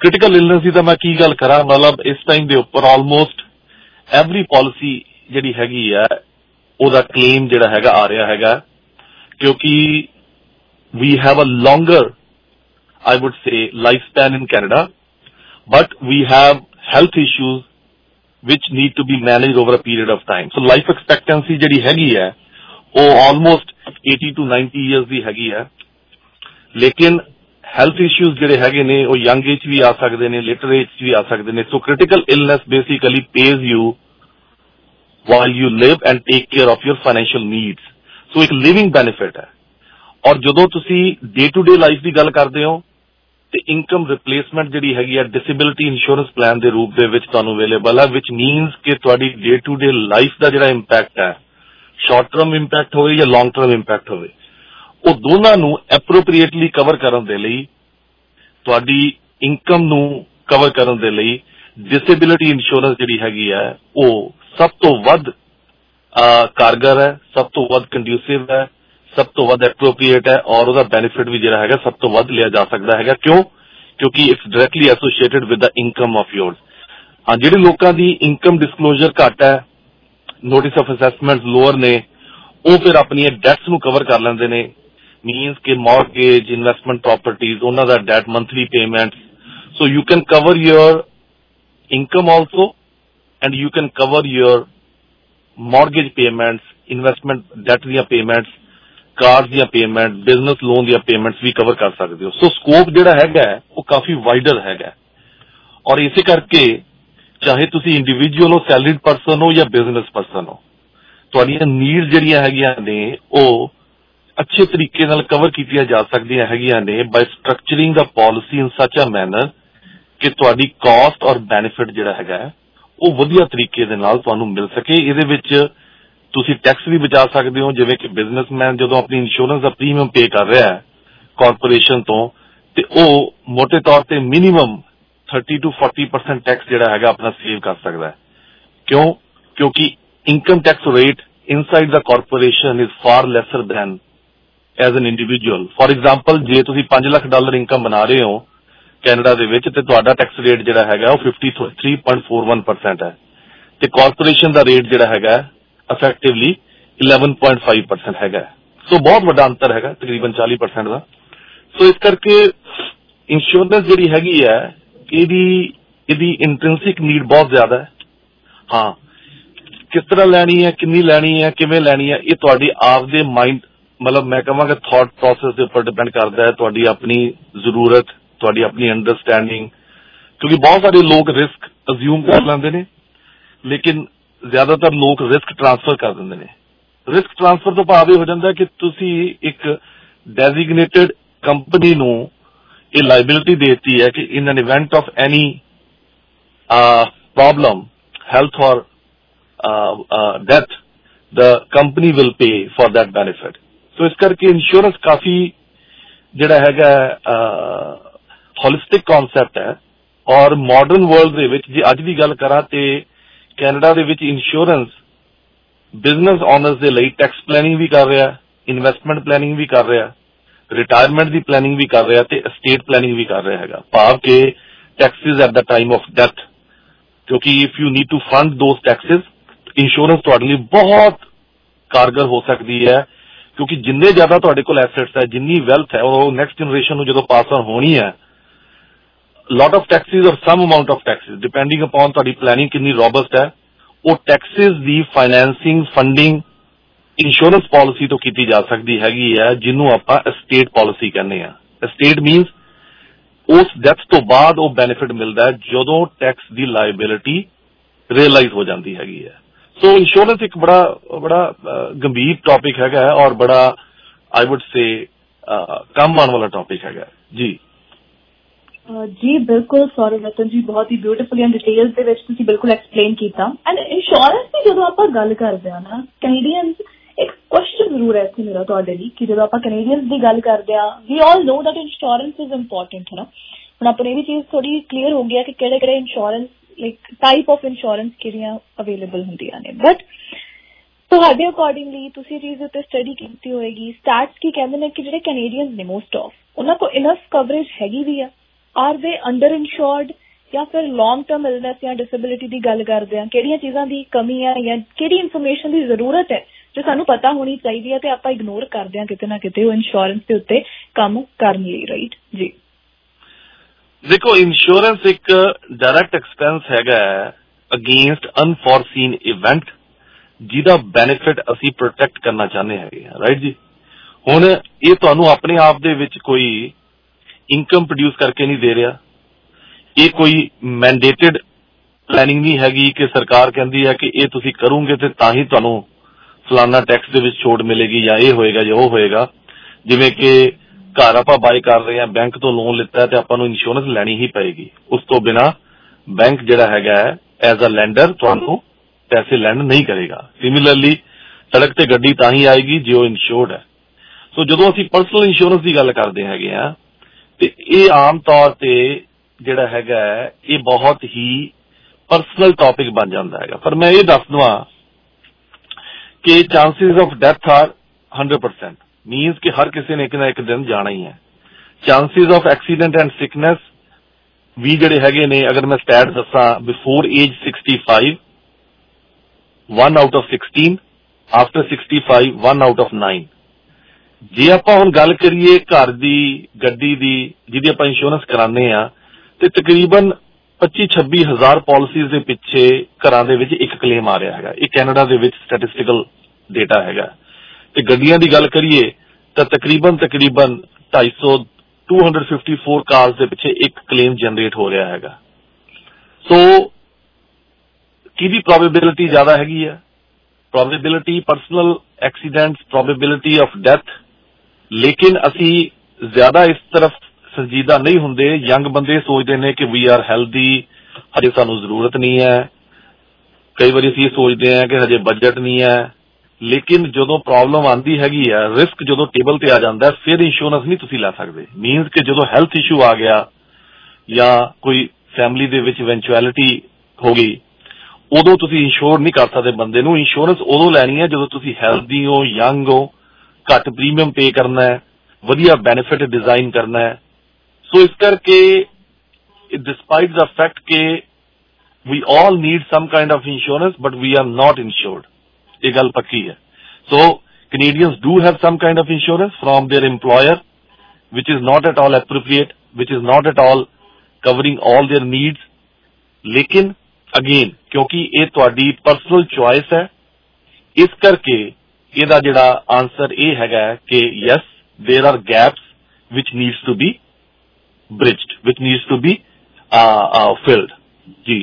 क्रिटिकल इलनेस की तो मैं की गल करा, मतलब इस टाइम के उपर ऑलमोस्ट एवरी पॉलिसी जिहड़ी हैगी है ਉਹਦਾ क्लेम जिहड़ा हैगा आ रहा हैगा, क्योंकि we have a longer I would say life span in Canada, but we have health issues which need to be manage over a period of time. So life expectancy जिहड़ी हैगी है वो ऑलमोस्ट 80 to 90 ईयर्स की हैगी है, लेकिन health issues जिहड़े हैगे ने वो यंग एज भी आ सकते हैं, लेटर एज भी आ सकते हैं। So critical illness basically pays you while you live and take care of your financial needs. So एक लिविंग बेनिफिट है। और ਜਦੋਂ ਤੁਸੀਂ डे टू डे लाइफ की गल करते हो तो इनकम रिप्लेसमेंट जिहड़ी हैगी है डिसेबिलिटी इंश्योरेंस प्लान के रूप दे विच तुहानू अवेलेबल है, विच मीनस कि तुहाडी डे टू डे लाइफ का जिहड़ा इंपैक्ट है, शॉर्ट टर्म इंपैक्ट होवे या लॉन्ग टर्म इंपैक्ट होवे, वो दोनों नू एप्रोप्रिएटली कवर करन दे लई, तुहाडी इनकम नू कवर करन दे लई डिसेबिलिटी इंश्योरेंस जिहड़ी हैगी है वो सब तो वध कारगर है, सब तो वध कंड्यूसिव है, सब तो वध एप्रोप्रिएट है, और उसका बेनिफिट भी जिहड़ा हैगा सब तो वध लिया जा सकता है। क्यों? क्योंकि it's directly associated with the income of yours. हाँ, जिहड़े लोकां दी इनकम डिस्कलोजर घट है, नोटिस ऑफ असैसमेंट लोअर ने, वो फिर अपनी डेट्स नू कवर कर लेंदे ने, मीनस के मॉर्गेज, इन्वेस्टमेंट प्रॉपर्टीज, उन्हां दा debt, monthly payments. So you can cover your income also and you can cover your mortgage payments, investment debt दियां payments, cars दियां payments, business loan दियां payments भी cover कर सकते हो। So scope जिहड़ा हैगा वो काफी wider हैगा, और इसे करके चाहे तुसी इंडिविजुअल हो, सैलरीड पर्सन हो या बिजनेस पर्सन हो, तुहाडियां नीड्स जिहड़ियां हैगियां ने वो अच्छे तरीके नाल कवर कीतियां जा सकदियां हैगियां ने by structuring the policy in such a manner कि तुहाडी कॉस्ट और बेनिफिट जिहड़ा हैगा वो वधिया तरीके दे नाल तुहानू मिल सके। इहदे विच तुसी टैक्स भी बचा सकते हो, जिवें कि बिजनेसमैन जदों अपनी इंश्योरेंस का प्रीमियम पे कर रहा है कॉरपोरेशन तो वो मोटे तौर पर मिनीमम 30 to 40% टैक्स जिहड़ा हैगा अपना सेव कर सकता है। क्यों? क्योंकि income tax rate inside the corporation is far lesser than as an individual. For example जे तुसी $5 लाख इनकम बना रहे हो कैनेडा दे विच ते तुहाडा टैक्स रेट जिहड़ा हैगा वो 53.41% है, ते कॉरपोरेशन दा रेट जिहड़ा हैगा इफेक्टिवली 11.5% हैगा। सो बहुत वड्डा अंतर हैगा, तकरीबन 40% दा। सो इस करके इंश्योरेंस जिहड़ी हैगी है इहदी इंट्रिंसिक नीड बहुत ज्यादा है। हाँ, किस तरह लैनी है, किन्नी लैनी है, किवें लैनी है, ये तुहाडी आप दे माइंड, मतलब मैं कहांगा थॉट प्रोसेस के उपर डिपेंड करता है, तुहाडी अपनी जरूरत, तुहाडी अपनी अंडरस्टैंडिंग। क्योंकि बहुत सारे लोग रिस्क अज्यूम कर लेंदे ने, लेकिन ज्यादातर लोग रिस्क ट्रांसफर कर देंदे ने। रिस्क ट्रांसफर तो भाव हो जाता है कि तुसी एक डेजिग्नेटेड कंपनी नू ये लाइबिलिटी देती है कि in an event of any problem, health और death, the company will pay for that benefit. तो इस करके इंश्योरेंस काफी जिहड़ा हैगा होलिस्टिक कॉन्सैप्ट है, और मॉडर्न वर्ल्ड दे विच जे अज दी गल करा ते कैनेडा दे विच इंश्योरेंस बिजनेस ऑनर्स दे लई टैक्स प्लैनिंग भी कर रहा है, इन्वेस्टमेंट प्लैनिंग भी कर रहा है, रिटायरमेंट की प्लैनिंग भी कर रहा है, ते एस्टेट प्लैनिंग भी कर रहा हैगा, भाव के taxes at the time of death. क्योंकि if you need to fund those taxes, insurance तुहाडे लई बहुत कारगर हो सकती है, क्योंकि जिन्ने ज्यादा तुहाडे कोल एसेट्स है, जिन्नी वेल्थ है, और नैक्सट जनरेशन नूं जदों पास ऑन होनी है, लॉट ऑफ टैक्सिस और some amount of taxes depending upon तुहाडी प्लैनिंग कितनी रोबस्ट है, वो टैक्सिस दी फाइनेंसिंग, फंडिंग इंश्योरेंस पॉलिसी तो की जा सकती हैगी है, जिन्हों आपां एस्टेट पॉलिसी कहने हैं। एस्टेट मीनस उस डेथ तो बाद वो बेनिफिट मिलता है जदों टैक्स दी लाइबिलिटी रियलाइज हो जाती हैगी है। सो इंश्योरेंस एक बड़ा गंभीर टॉपिक हैगा और बड़ा आई वुड से काम आने वाला टॉपिक हैगा जी। जी बिल्कुल सौरभ रतन जी, बहुत ही ब्यूटीफुली एंड डिटेल्स ਦੇ ਵਿੱਚ ਤੁਸੀਂ ਬਿਲਕੁਲ ਐਕਸਪਲੇਨ ਕੀਤਾ। ਐਂਡ ਇੰਸ਼ੋਰੈਂਸ ਦੀ ਜਦੋਂ ਆਪਾਂ ਗੱਲ ਕਰਦੇ ਆ ਨਾ, ਕੈਨੇਡੀਅਨਸ ਇੱਕ ਕੁਐਸਚਨ ਜ਼ਰੂਰ ਹੈ ਇੱਥੇ ਮੇਰਾ ਤੁਹਾਡੇ ਲਈ ਕਿ ਜਦੋਂ ਆਪਾਂ ਕੈਨੇਡੀਅਨਸ ਦੀ ਗੱਲ ਕਰਦੇ ਆ, we all know that insurance is important ਹੈ ਨਾ। ਹੁਣ ਆਪਾਂ ਇਹ ਵੀ ਚੀਜ਼ ਥੋੜੀ ਕਲੀਅਰ ਹੋ ਗਿਆ ਕਿ ਕਿਹੜੇ ਕਿਹੜੇ insurance like type of insurance ਕਿਹੜੀਆਂ ਅਵੇਲੇਬਲ ਹੁੰਦੀਆਂ ਨੇ। ਬਟ ਤੁਹਾਡੇ ਅਕੋਰਡਿੰਗਲੀ ਤੁਸੀਂ ਚੀਜ਼ ਉੱਤੇ ਸਟੱਡੀ ਕੀਤੀ ਹੋਏਗੀ, ਸਟੈਟਸ ਕੀ ਕਹਿੰਦੇ ਨੇ ਕਿ ਜਿਹੜੇ ਕੈਨੇਡੀਅਨਸ ਨੇ ਮੋਸਟ ਆਫ ਉਹਨਾਂ ਕੋਲ ਇਨਫ ਕਵਰੇਜ ਹੈਗੀ ਵੀ ਆ ਆਰ ਦੇ ਅੰਡਰ ਇੰਸ਼ੋਰਡ ਜਾਂ ਫਿਰ ਲੌਂਗ ਟਰਮ ਇਲਨੈਸ ਜਾਂ ਡਿਸੇਬਿਲਿਟੀ ਦੀ ਗੱਲ ਕਰਦੇ ਹਾਂ, ਕਿਹੜੀਆਂ ਚੀਜ਼ਾਂ ਦੀ ਕਮੀ ਹੈ ਜਾਂ ਕਿਹੜੀ ਇਨਫੋਰਮੇਸ਼ਨ ਦੀ ਜ਼ਰੂਰਤ ਹੈ ਜੋ ਸਾਨੂੰ ਪਤਾ ਹੋਣੀ ਚਾਹੀਦੀ ਹੈ ਤੇ ਆਪਾਂ ਇਗਨੋਰ ਕਰਦੇ ਹਾਂ ਕਿਤੇ ਨਾ ਕਿਤੇ ਉਹ ਇੰਸ਼ੋਰੈਂਸ ਦੇ ਉੱਤੇ ਕੰਮ ਕਰਨ ਲਈ, ਰਾਈਟ ਜੀ? ਦੇਖੋ, ਇੰਸ਼ੋਰੈਂਸ ਇੱਕ ਡਾਇਰੈਕਟ ਐਕਸਪੈਂਸ ਹੈਗਾ ਅਗੇਂਸਟ ਅਨਫੋਰਸੀਨ ਇਵੈਂਟ ਜਿਹਦਾ ਬੈਨੀਫਿਟ ਅਸੀਂ ਪ੍ਰੋਟੈਕਟ ਕਰਨਾ ਚਾਹੁੰਦੇ ਹੈਗੇ ਆ, ਰਾਈਟ ਜੀ? ਹੁਣ ਇਹ ਤੁਹਾਨੂੰ ਆਪਣੇ ਆਪ ਦੇ ਵਿੱਚ ਕੋਈ ਇਨਕਮ ਪ੍ਰੋਡਿਊਸ ਕਰਕੇ ਨਹੀਂ ਦੇ ਰਿਹਾ, ਇਹ ਕੋਈ ਮੈਂਡੇਟਡ ਪਲੈਨਿੰਗ ਨਹੀਂ ਹੈਗੀ ਕਿ ਸਰਕਾਰ ਕਹਿੰਦੀ ਹੈ ਕਿ ਇਹ ਤੁਸੀਂ ਕਰੋਗੇ ਤੇ ਤਾਂ ਹੀ ਤੁਹਾਨੂੰ ਫਲਾਨਾ ਟੈਕਸ ਦੇ ਵਿੱਚ ਛੋਟ ਮਿਲੇਗੀ ਜਾਂ ਇਹ ਹੋਏਗਾ ਜਾਂ ਉਹ ਹੋਏਗਾ। ਜਿਵੇਂ ਕਿ ਘਰ ਆਪਾਂ ਬਾਏ ਕਰ ਰਹੇ ਹਾਂ, ਬੈਂਕ ਤੋਂ ਲੋਨ ਲਿੱਤਾ ਤੇ ਆਪਾਂ ਨੂੰ ਇੰਸ਼ੋਰੈਂਸ ਲੈਣੀ ਹੀ ਪਏਗੀ, ਉਸ ਤੋਂ ਬਿਨਾਂ ਬੈਂਕ ਜਿਹੜਾ ਹੈਗਾ ਐਜ਼ ਅ ਲੈਂਡਰ ਤੁਹਾਨੂੰ ਪੈਸੇ ਲੈਂਡ ਨਹੀਂ ਕਰੇਗਾ। ਸਿਮਿਲਰਲੀ ਸੜਕ ਤੇ ਗੱਡੀ ਤਾਂ ਹੀ ਆਏਗੀ ਜੇ ਉਹ ਇੰਸ਼ੋਰਡ ਹੈ। ਸੋ ਜਦੋਂ ਅਸੀਂ ਪਰਸਨਲ ਇੰਸ਼ੋਰੈਂਸ ਦੀ ਗੱਲ ਕਰਦੇ ਹੈਗੇ ਆ ਤੇ ਇਹ ਆਮ ਤੌਰ ਤੇ ਜਿਹੜਾ ਹੈਗਾ ਇਹ ਬਹੁਤ ਹੀ ਪਰਸਨਲ ਟੌਪਿਕ ਬਣ ਜਾਂਦਾ ਹੈਗਾ। ਪਰ ਮੈਂ ਇਹ ਦੱਸ ਦਵਾਂ ਕਿ chances of death are 100%, means ਕਿ ਹਰ ਕਿਸੇ ਨੇ ਇੱਕ ਨਾ ਇੱਕ ਦਿਨ ਜਾਣਾ ਹੀ ਹੈ। Chances of accident and sickness ਵੀ ਜਿਹੜੇ ਹੈਗੇ ਨੇ, ਅਗਰ ਮੈਂ ਸਟੈਟ ਦੱਸਾਂ, before age 65 1 out of 16, after 65 1 out of 9। ਜੇ ਆਪਾਂ ਹੁਣ ਗੱਲ ਕਰੀਏ ਘਰ ਦੀ, ਗੱਡੀ ਦੀ, ਜਿਹਦੀ ਆਪਾਂ ਇੰਸ਼ੋਰੈਂਸ ਕਰਾਉਂਦੇ ਆ, ਤੇ ਤਕਰੀਬਨ 25-26 ਹਜ਼ਾਰ ਪਾਲਿਸੀਜ਼ ਦੇ ਪਿੱਛੇ ਘਰਾਂ ਦੇ ਵਿੱਚ ਇੱਕ ਕਲੇਮ ਆ ਰਿਹਾ ਹੈਗਾ। ਇਹ ਕੈਨੇਡਾ ਦੇ ਵਿੱਚ ਸਟੈਟਿਸਟੀਕਲ ਡੇਟਾ ਹੈਗਾ। ਤੇ ਗੱਡੀਆਂ ਦੀ ਗੱਲ ਕਰੀਏ ਤਾਂ ਤਕਰੀਬਨ 254 ਕਾਲਸ ਦੇ ਪਿੱਛੇ ਇੱਕ ਕਲੇਮ ਜਨਰੇਟ ਹੋ ਰਿਹਾ ਹੈਗਾ। ਸੋ ਕਿਹਦੀ ਪ੍ਰੋਬੇਬਿਲਿਟੀ ਜ਼ਿਆਦਾ ਹੈਗੀ ਹੈ? Probability personal accidents, probability of death. ਲੇਕਿਨ ਅਸੀਂ ਜ਼ਿਆਦਾ ਇਸ ਤਰਫ ਸੰਜੀਦਾ ਨਹੀਂ ਹੁੰਦੇ। ਯੰਗ ਬੰਦੇ ਸੋਚਦੇ ਨੇ ਕਿ ਵੀ ਆਰ ਹੈਲਦੀ, ਹਜੇ ਸਾਨੂੰ ਜ਼ਰੂਰਤ ਨਹੀਂ ਹੈ। ਕਈ ਵਾਰੀ ਅਸੀਂ ਇਹ ਸੋਚਦੇ ਹਾਂ ਕਿ ਹਜੇ ਬਜਟ ਨਹੀਂ ਹੈ। ਲੇਕਿਨ ਜਦੋਂ ਪ੍ਰੋਬਲਮ ਆਉਂਦੀ ਹੈਗੀ ਹੈ, ਰਿਸਕ ਜਦੋਂ ਟੇਬਲ ਤੇ ਆ ਜਾਂਦਾ, ਫਿਰ ਇੰਸ਼ੋਰੈਂਸ ਨਹੀਂ ਤੁਸੀਂ ਲੈ ਸਕਦੇ। ਮੀਨਸ ਕਿ ਜਦੋਂ ਹੈਲਥ ਇਸ਼ੂ ਆ ਗਿਆ ਜਾਂ ਕੋਈ ਫੈਮਿਲੀ ਦੇ ਵਿੱਚ ਇਵੈਂਚੁਅਲਿਟੀ ਹੋ ਗਈ, ਉਦੋਂ ਤੁਸੀਂ ਇੰਸ਼ੋਰ ਨਹੀਂ ਕਰ ਸਕਦੇ ਬੰਦੇ ਨੂੰ। ਇੰਸ਼ੋਰੈਂਸ ਉਦੋਂ ਲੈਣੀ ਹੈ ਜਦੋਂ ਤੁਸੀਂ ਹੈਲਦੀ ਹੋ, ਯੰਗ ਹੋ, ਘੱਟ ਪ੍ਰੀਮੀਅਮ ਪੇ ਕਰਨਾ ਹੈ, ਵਧੀਆ ਬੈਨੀਫਿਟ ਡਿਜ਼ਾਈਨ ਕਰਨਾ ਹੈ। ਸੋ ਇਸ ਕਰਕੇ ਡਿਸਪਾਈਟ ਦਾ ਫੈਕਟ ਕਿ we all need some kind of insurance but we are not insured, ਇਹ ਗੱਲ ਪੱਕੀ ਹੈ। So Canadians do have some kind of insurance from their employer, which is not at all appropriate, which is not at all covering all their needs. लेकिन again क्योंकि ये तुहाडी personal choice है, इस करके ਇਹਦਾ ਜਿਹੜਾ ਆਨਸਰ ਇਹ ਹੈਗਾ ਕਿ yes, there are gaps which needs to be bridged, which needs to be filled. ਜੀ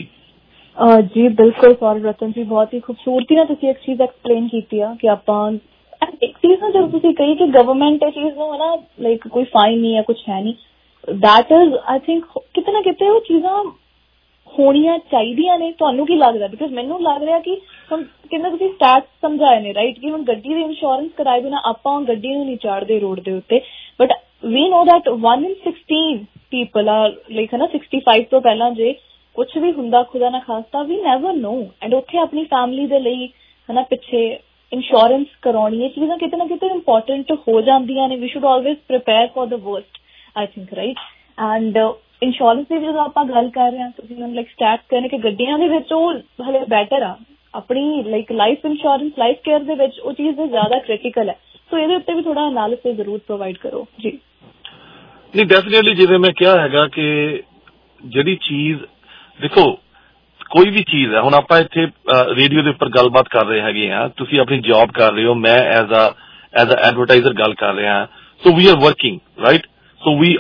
ਜੀ ਬਿਲਕੁਲ ਸੌਰੀ ਰਤਨ ਜੀ, ਬਹੁਤ ਹੀ ਖੂਬਸੂਰਤੀ ਨਾਲ ਤੁਸੀਂ ਇੱਕ ਚੀਜ਼ ਐਕਸਪਲੇਨ ਕੀਤੀ ਆ ਕਿ ਆਪਾਂ ਇੱਕ ਚੀਜ਼ ਨਾ ਜਦੋਂ ਤੁਸੀਂ ਕਹੀ ਕਿ ਗਵਰਨਮੈਂਟ ਇਹ ਚੀਜ਼ ਨੂੰ ਹੈ ਨਾ ਲਾਈਕ ਕੋਈ ਫਾਈਨ ਨਹੀਂ ਹੈ, ਕੁਛ ਹੈ ਨਹੀਂ, ਦੈਟ ਇਜ਼ ਆਈ ਥਿੰਕ ਕਿਤੇ ਨਾ ਕਿਤੇ ਉਹ ਚੀਜ਼ਾਂ ਹੋਣੀਆਂ ਚਾਹੀਦੀਆਂ ਨੇ। ਤੁਹਾਨੂੰ ਕੀ ਲੱਗਦਾ? ਬਿਕਾਜ਼ ਮੈਨੂੰ ਲੱਗ ਰਿਹਾ ਕਿ ਹੁਣ ਕਿੰਨਾ ਤੁਸੀਂ ਸਟੈਟਸ ਸਮਝਾਏ ਨੇ, ਰਾਈਟ, ਕਿ ਹੁਣ ਗੱਡੀ ਦੀ ਇੰਸ਼ੋਰੈਂਸ ਕਰਾਏ ਬਿਨਾਂ ਆਪਾਂ ਗੱਡੀ ਨੂੰ ਨਹੀਂ ਚਾੜਦੇ ਰੋਡ ਦੇ ਉੱਤੇ, but we know that 1 in 16 people are like ਹੈ ਨਾ 65 ਤੋਂ ਪਹਿਲਾਂ ਜੇ ਕੁਛ ਵੀ ਹੁੰਦਾ ਖੁਦਾ ਨਾ ਖਾਸਤਾ, ਵੀ ਨੈਵਰ ਨੋ। ਐਂਡ ਉੱਥੇ ਆਪਣੀ ਫੈਮਿਲੀ ਦੇ ਲਈ ਹੈ ਨਾ ਪਿੱਛੇ ਇੰਸ਼ੋਰੈਂਸ ਕਰਾਉਣੀ, ਇਹ ਚੀਜ਼ਾਂ ਕਿਤੇ ਨਾ ਕਿਤੇ ਇੰਪੋਰਟੈਂਟ ਹੋ ਜਾਂਦੀਆਂ ਨੇ। We should always prepare for the worst, I think, right. And insurance ਦੀ ਜਦੋਂ ਆਪਾਂ ਗੱਲ ਕਰ ਰਹੇ ਹਾਂ, ਤੁਸੀਂ ਮੈਨੂੰ ਲਾਈਕ ਸਟਾਰਟ ਕਰਨੇ ਕਿ ਗੱਡੀਆਂ ਦੇ ਵਿੱਚ ਉਹ ਹਲੇ ਬੈਟਰ ਆ, ਆਪਣੀ like life insurance, life care ਦੇ ਵਿੱਚ ਉਹ ਚੀਜ਼ ਜ਼ਿਆਦਾ ਕ੍ਰਿਟੀਕਲ ਹੈ। ਸੋ ਇਹਦੇ ਉੱਤੇ ਵੀ ਥੋੜਾ ਐਨਾਲਿਸਿਸ ਜ਼ਰੂਰ ਪ੍ਰੋਵਾਈਡ ਕਰੋ ਜੀ। ਨਹੀਂ, ਡੈਫੀਨੇਟਲੀ ਜਿਵੇਂ ਮੈਂ ਕਿਹਾ ਹੈਗਾ ਕਿ ਜਿਹੜੀ ਚੀਜ਼ ਦੇਖੋ ਕੋਈ ਵੀ ਚੀਜ਼ ਹੈ, ਹੁਣ ਆਪਾਂ ਇੱਥੇ ਰੇਡੀਓ ਦੇ ਉੱਪਰ ਗੱਲਬਾਤ ਕਰ ਰਹੇ ਹੈਗੇ ਆ, ਤੁਸੀਂ ਆਪਣੀ ਜੌਬ ਕਰ ਰਹੇ ਹੋ, ਮੈਂ ਐਜ਼ ਅ ਐਡਵਰਟਾਈਜ਼ਰ ਗੱਲ ਕਰ ਰਿਹਾ। So we are working, right. So we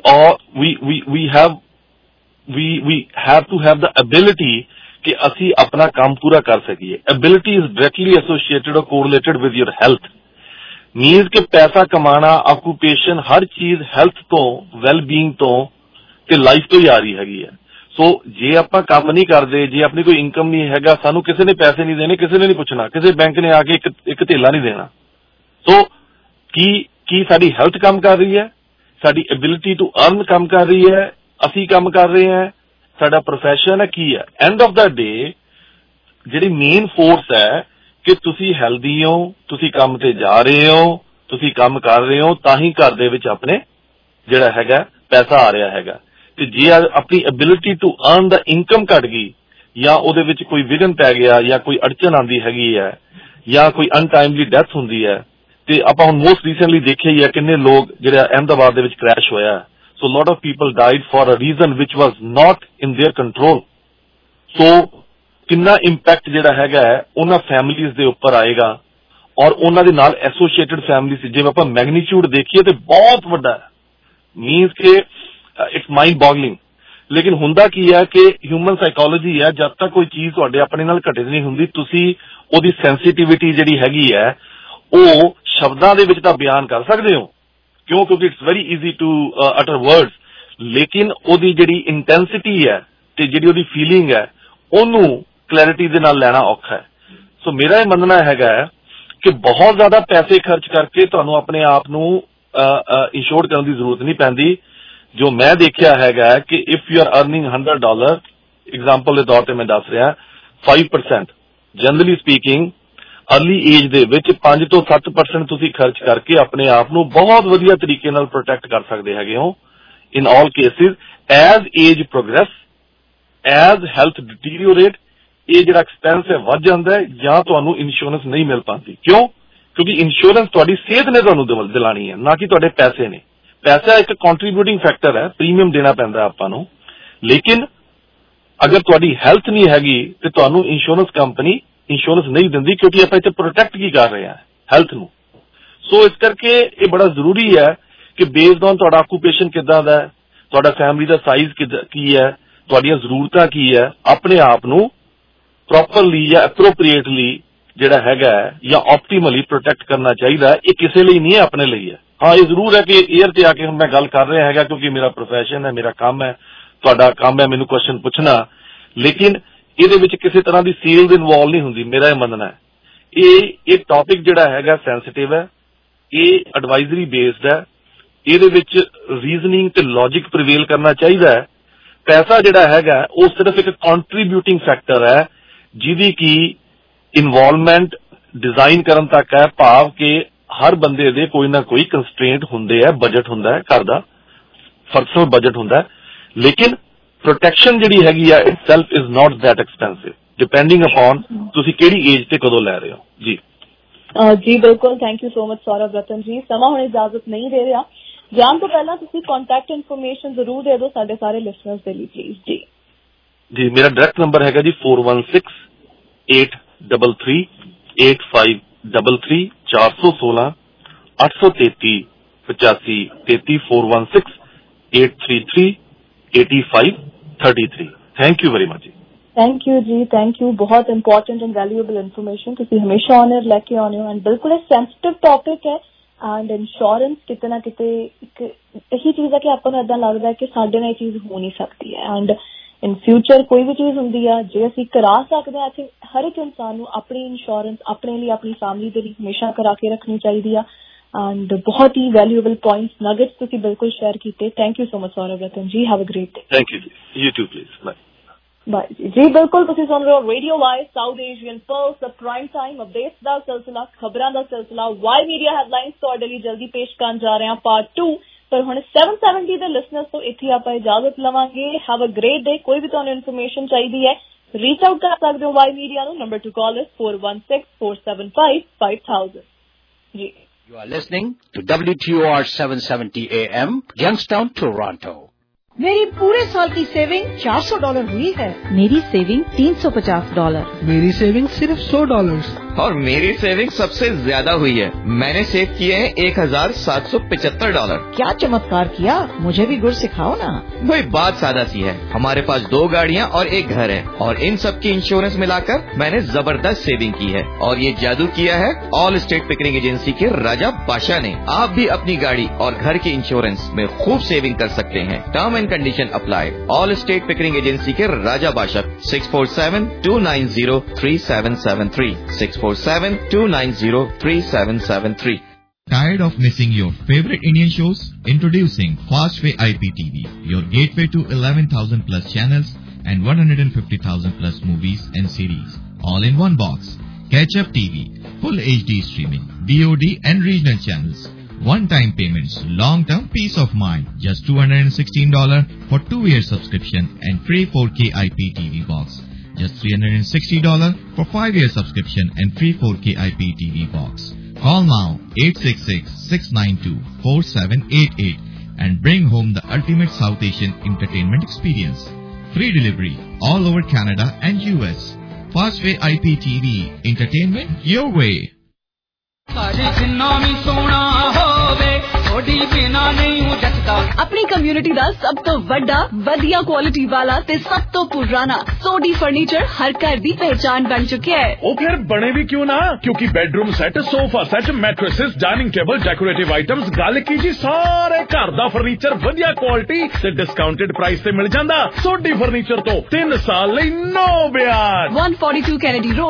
have to have the ability ਕਿ ਅਸੀਂ ਆਪਣਾ ਕੰਮ ਪੂਰਾ ਕਰ ਸਕੀਏ। Ability is directly associated or correlated with your health. Means ਕਿ ਪੈਸਾ ਕਮਾਣਾ, ਆਕੂਪੇਸ਼ਨ, ਹਰ ਚੀਜ਼ ਹੈਲਥ ਤੋਂ, ਵੈਲ ਬੀਇੰਗ ਤੋਂ ਤੇ ਲਾਈਫ ਤੋਂ ਹੀ ਆ ਰਹੀ ਹੈਗੀ ਹੈ। ਸੋ ਜੇ ਆਪਾਂ ਕੰਮ ਨਹੀਂ ਕਰਦੇ, ਜੇ ਆਪਣੀ ਕੋਈ ਇਨਕਮ ਨਹੀਂ ਹੈਗਾ, ਸਾਨੂੰ ਕਿਸੇ ਨੇ ਪੈਸੇ ਨਹੀਂ ਦੇਣੇ, ਕਿਸੇ ਨੇ ਨਹੀਂ ਪੁੱਛਣਾ, ਕਿਸੇ ਬੈਂਕ ਨੇ ਆ ਕੇ ਇੱਕ ਧੇਲਾ ਨਹੀਂ ਦੇਣਾ। ਸੋ ਕੀ ਸਾਡੀ ਹੈਲਥ ਕੰਮ ਕਰ ਰਹੀ ਹੈ, ਸਾਡੀ ਐਬਿਲਿਟੀ ਟੂ ਅਰਨ ਕੰਮ ਕਰ ਰਹੀ ਹੈ, ਅਸੀਂ ਕੰਮ ਕਰ ਰਹੇ ਹਾਂ, ਸਾਡਾ ਪ੍ਰੋਫੈਸ਼ਨ ਹੈ, ਕੀ ਹੈ। ਐਂਡ ਆਫ ਦਾ ਡੇ ਜਿਹੜੀ ਮੇਨ ਫੋਰਸ ਹੈ ਕਿ ਤੁਸੀਂ ਹੈਲਦੀ ਹੋ, ਤੁਸੀਂ ਕੰਮ ਤੇ ਜਾ ਰਹੇ ਹੋ, ਤੁਸੀਂ ਕੰਮ ਕਰ ਰਹੇ ਹੋ, ਤਾਂ ਹੀ ਘਰ ਦੇ ਵਿੱਚ ਆਪਣੇ ਜਿਹੜਾ ਹੈਗਾ ਪੈਸਾ ਆ ਰਿਹਾ ਹੈਗਾ। ਤੇ ਜੇ ਆਪਣੀ ਐਬਿਲਿਟੀ ਟੂ ਅਰਨ ਦਾ ਇਨਕਮ ਘਟ ਗਈ ਜਾਂ ਉਹਦੇ ਵਿੱਚ ਕੋਈ ਵਿਘਨ ਪੈ ਗਿਆ ਜਾਂ ਕੋਈ ਅੜਚਨ ਆਉਂਦੀ ਹੈਗੀ ਹੈ ਜਾਂ ਕੋਈ ਅਨਟਾਈਮਲੀ ਡੈਥ ਹੁੰਦੀ ਹੈ, ਤੇ ਆਪਾਂ ਹੁਣ ਮੋਸਟ ਰੀਸੈਂਟਲੀ ਦੇਖਿਆ ਹੀ ਹੈ ਕਿੰਨੇ ਲੋਕ ਜਿਹੜਾ ਅਹਿਮਦਾਬਾਦ ਦੇ ਵਿੱਚ ਕ੍ਰੈਸ਼ ਹੋਇਆ, so lot of people died for a reason which was not in their control. So ਕਿੰਨਾ ਇੰਪੈਕਟ ਜਿਹੜਾ ਹੈਗਾ ਉਹਨਾਂ ਫੈਮਿਲੀਜ਼ ਦੇ ਉੱਪਰ ਆਏਗਾ ਔਰ ਉਹਨਾਂ ਦੇ ਨਾਲ ਐਸੋਸੀਏਟਡ ਫੈਮਿਲੀਜ਼, ਜਿਵੇਂ ਆਪਾਂ ਮੈਗਨੀਟਿਊਡ ਦੇਖੀਏ ਤੇ ਬਹੁਤ ਵੱਡਾ ਹੈ, ਮੀਨਸ ਕਿ ਇਟਸ ਮਾਈਂਡ ਬੋਗਲਿੰਗ। ਲੇਕਿਨ ਹੁੰਦਾ ਕੀ ਹੈ ਕਿ ਹਿਊਮਨ ਸਾਈਕੋਲੋਜੀ ਹੈ, ਜਦ ਤੱਕ ਕੋਈ ਚੀਜ਼ ਤੁਹਾਡੇ ਆਪਣੇ ਨਾਲ ਘਟਿਤ ਨਹੀਂ ਹੁੰਦੀ ਤੁਸੀਂ ਉਹਦੀ ਸੈਂਸਿਟੀਵਿਟੀ ਜਿਹੜੀ ਹੈਗੀ ਹੈ ਉਹ ਸ਼ਬਦਾਂ ਦੇ ਵਿੱਚ ਤਾਂ ਬਿਆਨ ਕਰ ਸਕਦੇ ਹੋ, ਕਿਉਂਕਿ it's very easy to utter words, ਲੇਕਿਨ ਉਹਦੀ ਜਿਹੜੀ ਇੰਟੈਂਸਿਟੀ ਹੈ ਤੇ ਜਿਹੜੀ ਉਹਦੀ ਫੀਲਿੰਗ ਹੈ ਉਹਨੂੰ ਕਲੈਰਿਟੀ ਦੇ ਨਾਲ ਲੈਣਾ ਔਖਾ ਹੈ। ਸੋ ਮੇਰਾ ਇਹ ਮੰਨਣਾ ਹੈਗਾ ਕਿ ਬਹੁਤ ਜ਼ਿਆਦਾ ਪੈਸੇ ਖਰਚ ਕਰਕੇ ਤੁਹਾਨੂੰ ਆਪਣੇ ਆਪ ਨੂੰ ਇੰਸ਼ੋਰ ਕਰਨ ਦੀ ਜ਼ਰੂਰਤ ਨਹੀਂ ਪੈਂਦੀ। ਜੋ ਮੈਂ ਦੇਖਿਆ ਹੈਗਾ ਕਿ if you are earning $100, example ਦੇ ਤੌਰ ਤੇ ਮੈਂ ਦੱਸ ਰਿਹਾ, 5% ਜਨਰਲੀ ਸਪੀਕਿੰਗ ਅਰਲੀ ਏਜ ਦੇ ਵਿੱਚ 5 ਤੋਂ 7% ਤੁਸੀਂ ਖਰਚ ਕਰਕੇ ਆਪਣੇ ਆਪ ਨੂੰ ਬਹੁਤ ਵਧੀਆ ਤਰੀਕੇ ਨਾਲ ਪ੍ਰੋਟੈਕਟ ਕਰ ਸਕਦੇ ਹੈਗੇ ਹੋ। In all cases as age progress, as health deteriorate, ਇਹ ਜਿਹੜਾ ਐਕਸਪੈਂਸ ਹੈ ਵੱਧ ਜਾਂਦਾ ਹੈ ਜਾਂ ਤੁਹਾਨੂੰ ਇੰਸ਼ੋਰੈਂਸ ਨਹੀਂ ਮਿਲ ਪਾਉਂਦੀ। ਕਿਉਂ? ਕਿਉਂਕਿ ਇੰਸ਼ੋਰੈਂਸ ਤੁਹਾਡੀ ਸਿਹਤ ਨੇ ਤੁਹਾਨੂੰ ਦਿਲਾਣੀ ਹੈ, ਨਾ ਕਿ ਤੁਹਾਡੇ ਪੈਸੇ ਨੇ। ਪੈਸਾ ਇੱਕ ਕੰਟਰੀਬਿਊਟਿੰਗ ਫੈਕਟਰ ਹੈ, ਪ੍ਰੀਮੀਅਮ ਦੇਣਾ ਪੈਂਦਾ ਆਪਾਂ ਨੂੰ, ਲੇਕਿਨ ਅਗਰ ਤੁਹਾਡੀ ਹੈਲਥ ਨਹੀਂ ਹੈਗੀ ਤੇ ਤੁਹਾਨੂੰ ਇੰਸ਼ੋਰੈਂਸ ਕੰਪਨੀ ਇੰਸ਼ੋਰੈਂਸ ਨਹੀਂ ਦਿੰਦੀ, ਕਿਉਂਕਿ ਆਪਾਂ ਇੱਥੇ ਪ੍ਰੋਟੈਕਟ ਕੀ ਕਰ ਰਹੇ ਹਾਂ, ਹੈਲਥ ਨੂੰ। ਸੋ ਇਸ ਕਰਕੇ ਇਹ ਬੜਾ ਜ਼ਰੂਰੀ ਹੈ ਕਿ ਬੇਸਡ ਔਨ ਤੁਹਾਡਾ ਆਕੂਪੇਸ਼ਨ ਕਿੱਦਾਂ ਦਾ ਹੈ, ਤੁਹਾਡਾ ਫੈਮਿਲੀ ਦਾ ਸਾਈਜ਼ ਕੀ ਹੈ, ਤੁਹਾਡੀਆਂ ਜ਼ਰੂਰਤਾਂ ਕੀ ਹੈ, ਆਪਣੇ ਆਪ ਨੂੰ ਪ੍ਰੋਪਰਲੀ ਜਾਂ ਐਪਰੋਪ੍ਰੀਏਟਲੀ ਜਿਹੜਾ ਹੈਗਾ ਜਾਂ ਆਪਟੀਮਲੀ ਪ੍ਰੋਟੈਕਟ ਕਰਨਾ ਚਾਹੀਦਾ। ਇਹ ਕਿਸੇ ਲਈ ਨਹੀਂ ਹੈ, ਆਪਣੇ ਲਈ ਹੈ। ਹਾਂ, ਇਹ ਜ਼ਰੂਰ ਹੈ ਕਿ ਏਅਰ ਤੇ ਆ ਕੇ ਹੁਣ ਮੈਂ ਗੱਲ ਕਰ ਰਿਹਾ ਹੈਗਾ ਕਿਉਂਕਿ ਮੇਰਾ ਪ੍ਰੋਫੈਸ਼ਨ ਹੈ, ਮੇਰਾ ਕੰਮ ਹੈ, ਤੁਹਾਡਾ ਕੰਮ ਹੈ ਮੈਨੂੰ ਕੁਐਸਚਨ ਪੁੱਛਣਾ, ਲੇਕਿਨ ਇਹਦੇ ਵਿੱਚ ਕਿਸੇ ਤਰ੍ਹਾਂ ਦੀ ਸੇਲਸ ਇਨਵੋਲਵ ਨਹੀਂ ਹੁੰਦੀ। ਮੇਰਾ ਇਹ ਮੰਨਣਾ ਹੈ ਇਹ ਟੌਪਿਕ ਜਿਹੜਾ ਹੈਗਾ ਸੈਂਸਿਟਿਵ ਹੈ, ਇਹ ਐਡਵਾਈਜ਼ਰੀ ਬੇਸਡ ਹੈ, ਇਹਦੇ ਵਿੱਚ ਰੀਜ਼ਨਿੰਗ ਤੇ ਲੌਜਿਕ ਪ੍ਰੀਵੇਲ ਕਰਨਾ ਚਾਹੀਦਾ ਹੈ। ਪੈਸਾ ਜਿਹੜਾ ਹੈਗਾ ਉਹ ਸਿਰਫ ਇੱਕ ਕੰਟਰੀਬਿਊਟਿੰਗ ਫੈਕਟਰ ਹੈ ਜਿਹਦੀ ਕੀ ਇਨਵੋਲਵਮੈਂਟ ਡਿਜ਼ਾਈਨ ਕਰਨ ਤੱਕ ਹੈ, ਭਾਵ ਕਿ ਹਰ ਬੰਦੇ ਦੇ ਕੋਈ ਨਾ ਕੋਈ ਕੰਸਟ੍ਰੇਂਟ ਹੁੰਦੇ ਹੈ, ਬਜਟ ਹੁੰਦਾ ਹੈ, ਘਰ ਦਾ ਪਰਸਨਲ ਬਜਟ ਹੁੰਦਾ ਹੈ, ਲੇਕਿਨ ਪ੍ਰੋਟੈਕਸ਼ਨ ਜਿਹੜੀ ਹੈਗੀ ਆ itself is not that expensive, depending upon ਤੁਸੀਂ ਕਿਹੜੀ ਏਜ ਤੇ ਕਦੋਂ ਲੈ ਰਹੇ ਹੋ। ਜੀ ਜੀ ਬਿਲਕੁਲ, thank you so much Saurav Ratan ji. ਸਮਾਂ ਹੁਣ ਇਜਾਜ਼ਤ ਨਹੀਂ ਦੇ ਰਿਹਾ, ਜਾਣ ਤੋਂ ਪਹਿਲਾਂ ਤੁਸੀਂ ਕੰਟੈਕਟ ਇਨਫੋਰਮੇਸ਼ਨ ਜ਼ਰੂਰ ਦੇ ਦਿਓ ਸਾਡੇ ਸਾਰੇ ਲਿਸਨਰਸ ਦੇ ਲਈ ਪਲੀਜ਼। ਜੀ ਮੇਰਾ ਡਾਇਰੈਕਟ ਨੰਬਰ ਹੈਗਾ ਜੀ 4168338533 416 833 8533 416 833 8533। ਥੈਂਕ ਯੂ ਵੈਰੀ ਮਚ ਜੀ। ਥੈਂਕ ਯੂ ਜੀ, ਥੈਂਕ ਯੂ। ਬਹੁਤ ਇੰਪੋਰਟੈਂਟ ਐਂਡ ਵੈਲਿਊਏਬਲ ਇਨਫੋਰਮੇਸ਼ਨ ਤੁਸੀਂ ਹਮੇਸ਼ਾ ਆਨਰ ਲੈ ਕੇ ਆਉਂਦੇ ਹੋ ਐਂਡ ਬਿਲਕੁਲ ਇਹ ਸੈਂਸਿਟਿਵ ਟੌਪਿਕ ਹੈ ਐਂਡ ਇੰਸ਼ੋਰੈਂਸ ਕਿਤੇ ਨਾ ਕਿਤੇ ਇੱਕ ਇਹੀ ਚੀਜ਼ ਹੈ ਕਿ ਆਪਾਂ ਨੂੰ ਏਦਾਂ ਲੱਗਦਾ ਹੈ ਕਿ ਸਾਡੇ ਨਾਲ ਇਹ ਚੀਜ਼ ਹੋ ਨਹੀਂ ਸਕਦੀ ਹੈ ਐਂਡ ਇਨ ਫਿਊਚਰ ਕੋਈ ਵੀ ਚੀਜ਼ ਹੁੰਦੀ ਆ ਜੇ ਅਸੀਂ ਕਰਾ ਸਕਦੇ ਹਾਂ, ਅਸੀਂ ਹਰ ਇੱਕ ਇਨਸਾਨ ਨੂੰ ਆਪਣੀ ਇੰਸ਼ੋਰੈਂਸ ਆਪਣੇ ਲਈ ਆਪਣੀ ਫੈਮਿਲੀ ਦੇ ਲਈ ਹਮੇਸ਼ਾ ਕਰਾ ਕੇ ਰੱਖਣੀ ਚਾਹੀਦੀ ਆ ਐਂਡ ਬਹੁਤ ਹੀ ਵੈਲਿਊਏਬਲ ਪੁਆਇੰਟਸ ਨਗੇਟਸ ਤੁਸੀਂ ਬਿਲਕੁਲ ਸ਼ੇਅਰ ਕੀਤੇ। Thank you so much Saurav Ratan ji, have a great day. Thank you ji, you too please, bye bye ji. ਬਿਲਕੁਲ ਤੁਸੀਂ ਸੁਣ ਰਹੇ ਹੋ radio Y South Asian Pulse ਦਾ ਪ੍ਰਾਈਮ ਟਾਈਮ ਅਪਡੇਟਸ ਦਾ ਸਿਲਸਿਲਾ, ਖਬਰਾਂ ਦਾ ਸਿਲਸਿਲਾ। ਵਾਈ ਮੀਡੀਆ ਹੈਡਲਾਈਨਸ ਤੁਹਾਡੇ ਲਈ ਜਲਦੀ ਪੇਸ਼ ਕਰਨ ਜਾ ਰਹੇ ਹਾਂ ਪਾਰਟ 2, ਪਰ ਹੁਣ 770 ਦੇ ਲਿਸਨਰਸ ਤੋਂ ਇੱਥੇ ਆਪਾਂ ਇਜਾਜ਼ਤ ਲਵਾਂਗੇ। Have a great day. ਕੋਈ ਵੀ ਤੁਹਾਨੂੰ ਇਨਫੋਰਮੇਸ਼ਨ ਚਾਹੀਦੀ ਹੈ ਰੀਚ ਆਊਟ ਕਰ ਸਕਦੇ ਹੋ ਵਾਈ ਮੀਡੀਆ ਨੂੰ। ਨੰਬਰ ਟੂ ਕਾਲ ਇਸ 4164755000 ਜੀ। You are listening to WTOR 770 AM, Youngstown, Toronto. मेरी पूरे साल की सेविंग $400 हुई है। मेरी सेविंग $350। मेरी सेविंग सिर्फ $100। और मेरी सेविंग सबसे ज्यादा हुई है, मैंने सेव किए हैं $1775। क्या चमत्कार किया, मुझे भी गुर सिखाओ ना। वही बात सादा सी है, हमारे पास 2 गाड़ियाँ और 1 घर है और इन सब की इंश्योरेंस मिलाकर मैंने जबरदस्त सेविंग की है और ये जादू किया है ऑल स्टेट पिकरिंग एजेंसी के राजा बादशाह ने। आप भी अपनी गाड़ी और घर की इंश्योरेंस में खूब सेविंग कर सकते हैं। Term and condition apply. Allstate Pickering agency के राजा बादशाह 647-290-3773 647-290-3773। Tired of missing your favorite Indian shows? Introducing Fastway IPTV, your gateway to 11,000 plus channels and 150,000 plus movies and series, all in one box. Catch Up TV, full HD streaming, VOD and regional channels, one-time payments, long-term peace of mind. Just $216 for 2-year subscription and free 4K IPTV box. Just $360 for 5-year subscription and free 4K IPTV box. Call now 866-692-4788 and bring home the ultimate South Asian entertainment experience. Free delivery all over Canada and US. Fastway IPTV, entertainment your way. अपनी community ਦਾ ਸਭ ਤੋਂ ਵੱਡਾ ਵਧੀਆ quality ਵਾਲਾ ਤੇ ਸਭ ਤੋਂ ਪੁਰਾਣਾ ਸੋਡੀ ਫਰਨੀਚਰ ਹਰ ਘਰ ਦੀ ਪਹਿਚਾਨ ਬਣ ਚੁੱਕਿਆ ਹੈ। ਉਹ ਫਿਰ ਬਣੇ ਵੀ ਕਿਉਂ ਨਾ, ਕਿਉਂਕਿ bedroom set, sofa set, mattresses, dining table, decorative items, ਗੱਲ ਕੀ ਜੀ ਸਾਰੇ ਘਰ ਦਾ ਫਰਨੀਚਰ ਵਧੀਆ ਕੁਆਲਿਟੀ ਤੇ ਡਿਸਕਾਊਂਟਡ ਪ੍ਰਾਈਸ ਤੇ ਮਿਲ ਜਾਂਦਾ। ਸੋਡੀ ਫਰਨੀਚਰ ਤੋਂ 3 ਸਾਲ ਲਈ ਨੋ ਵਿਆਜ। 142 ਕੈਨੇਡੀ ਰੋਡ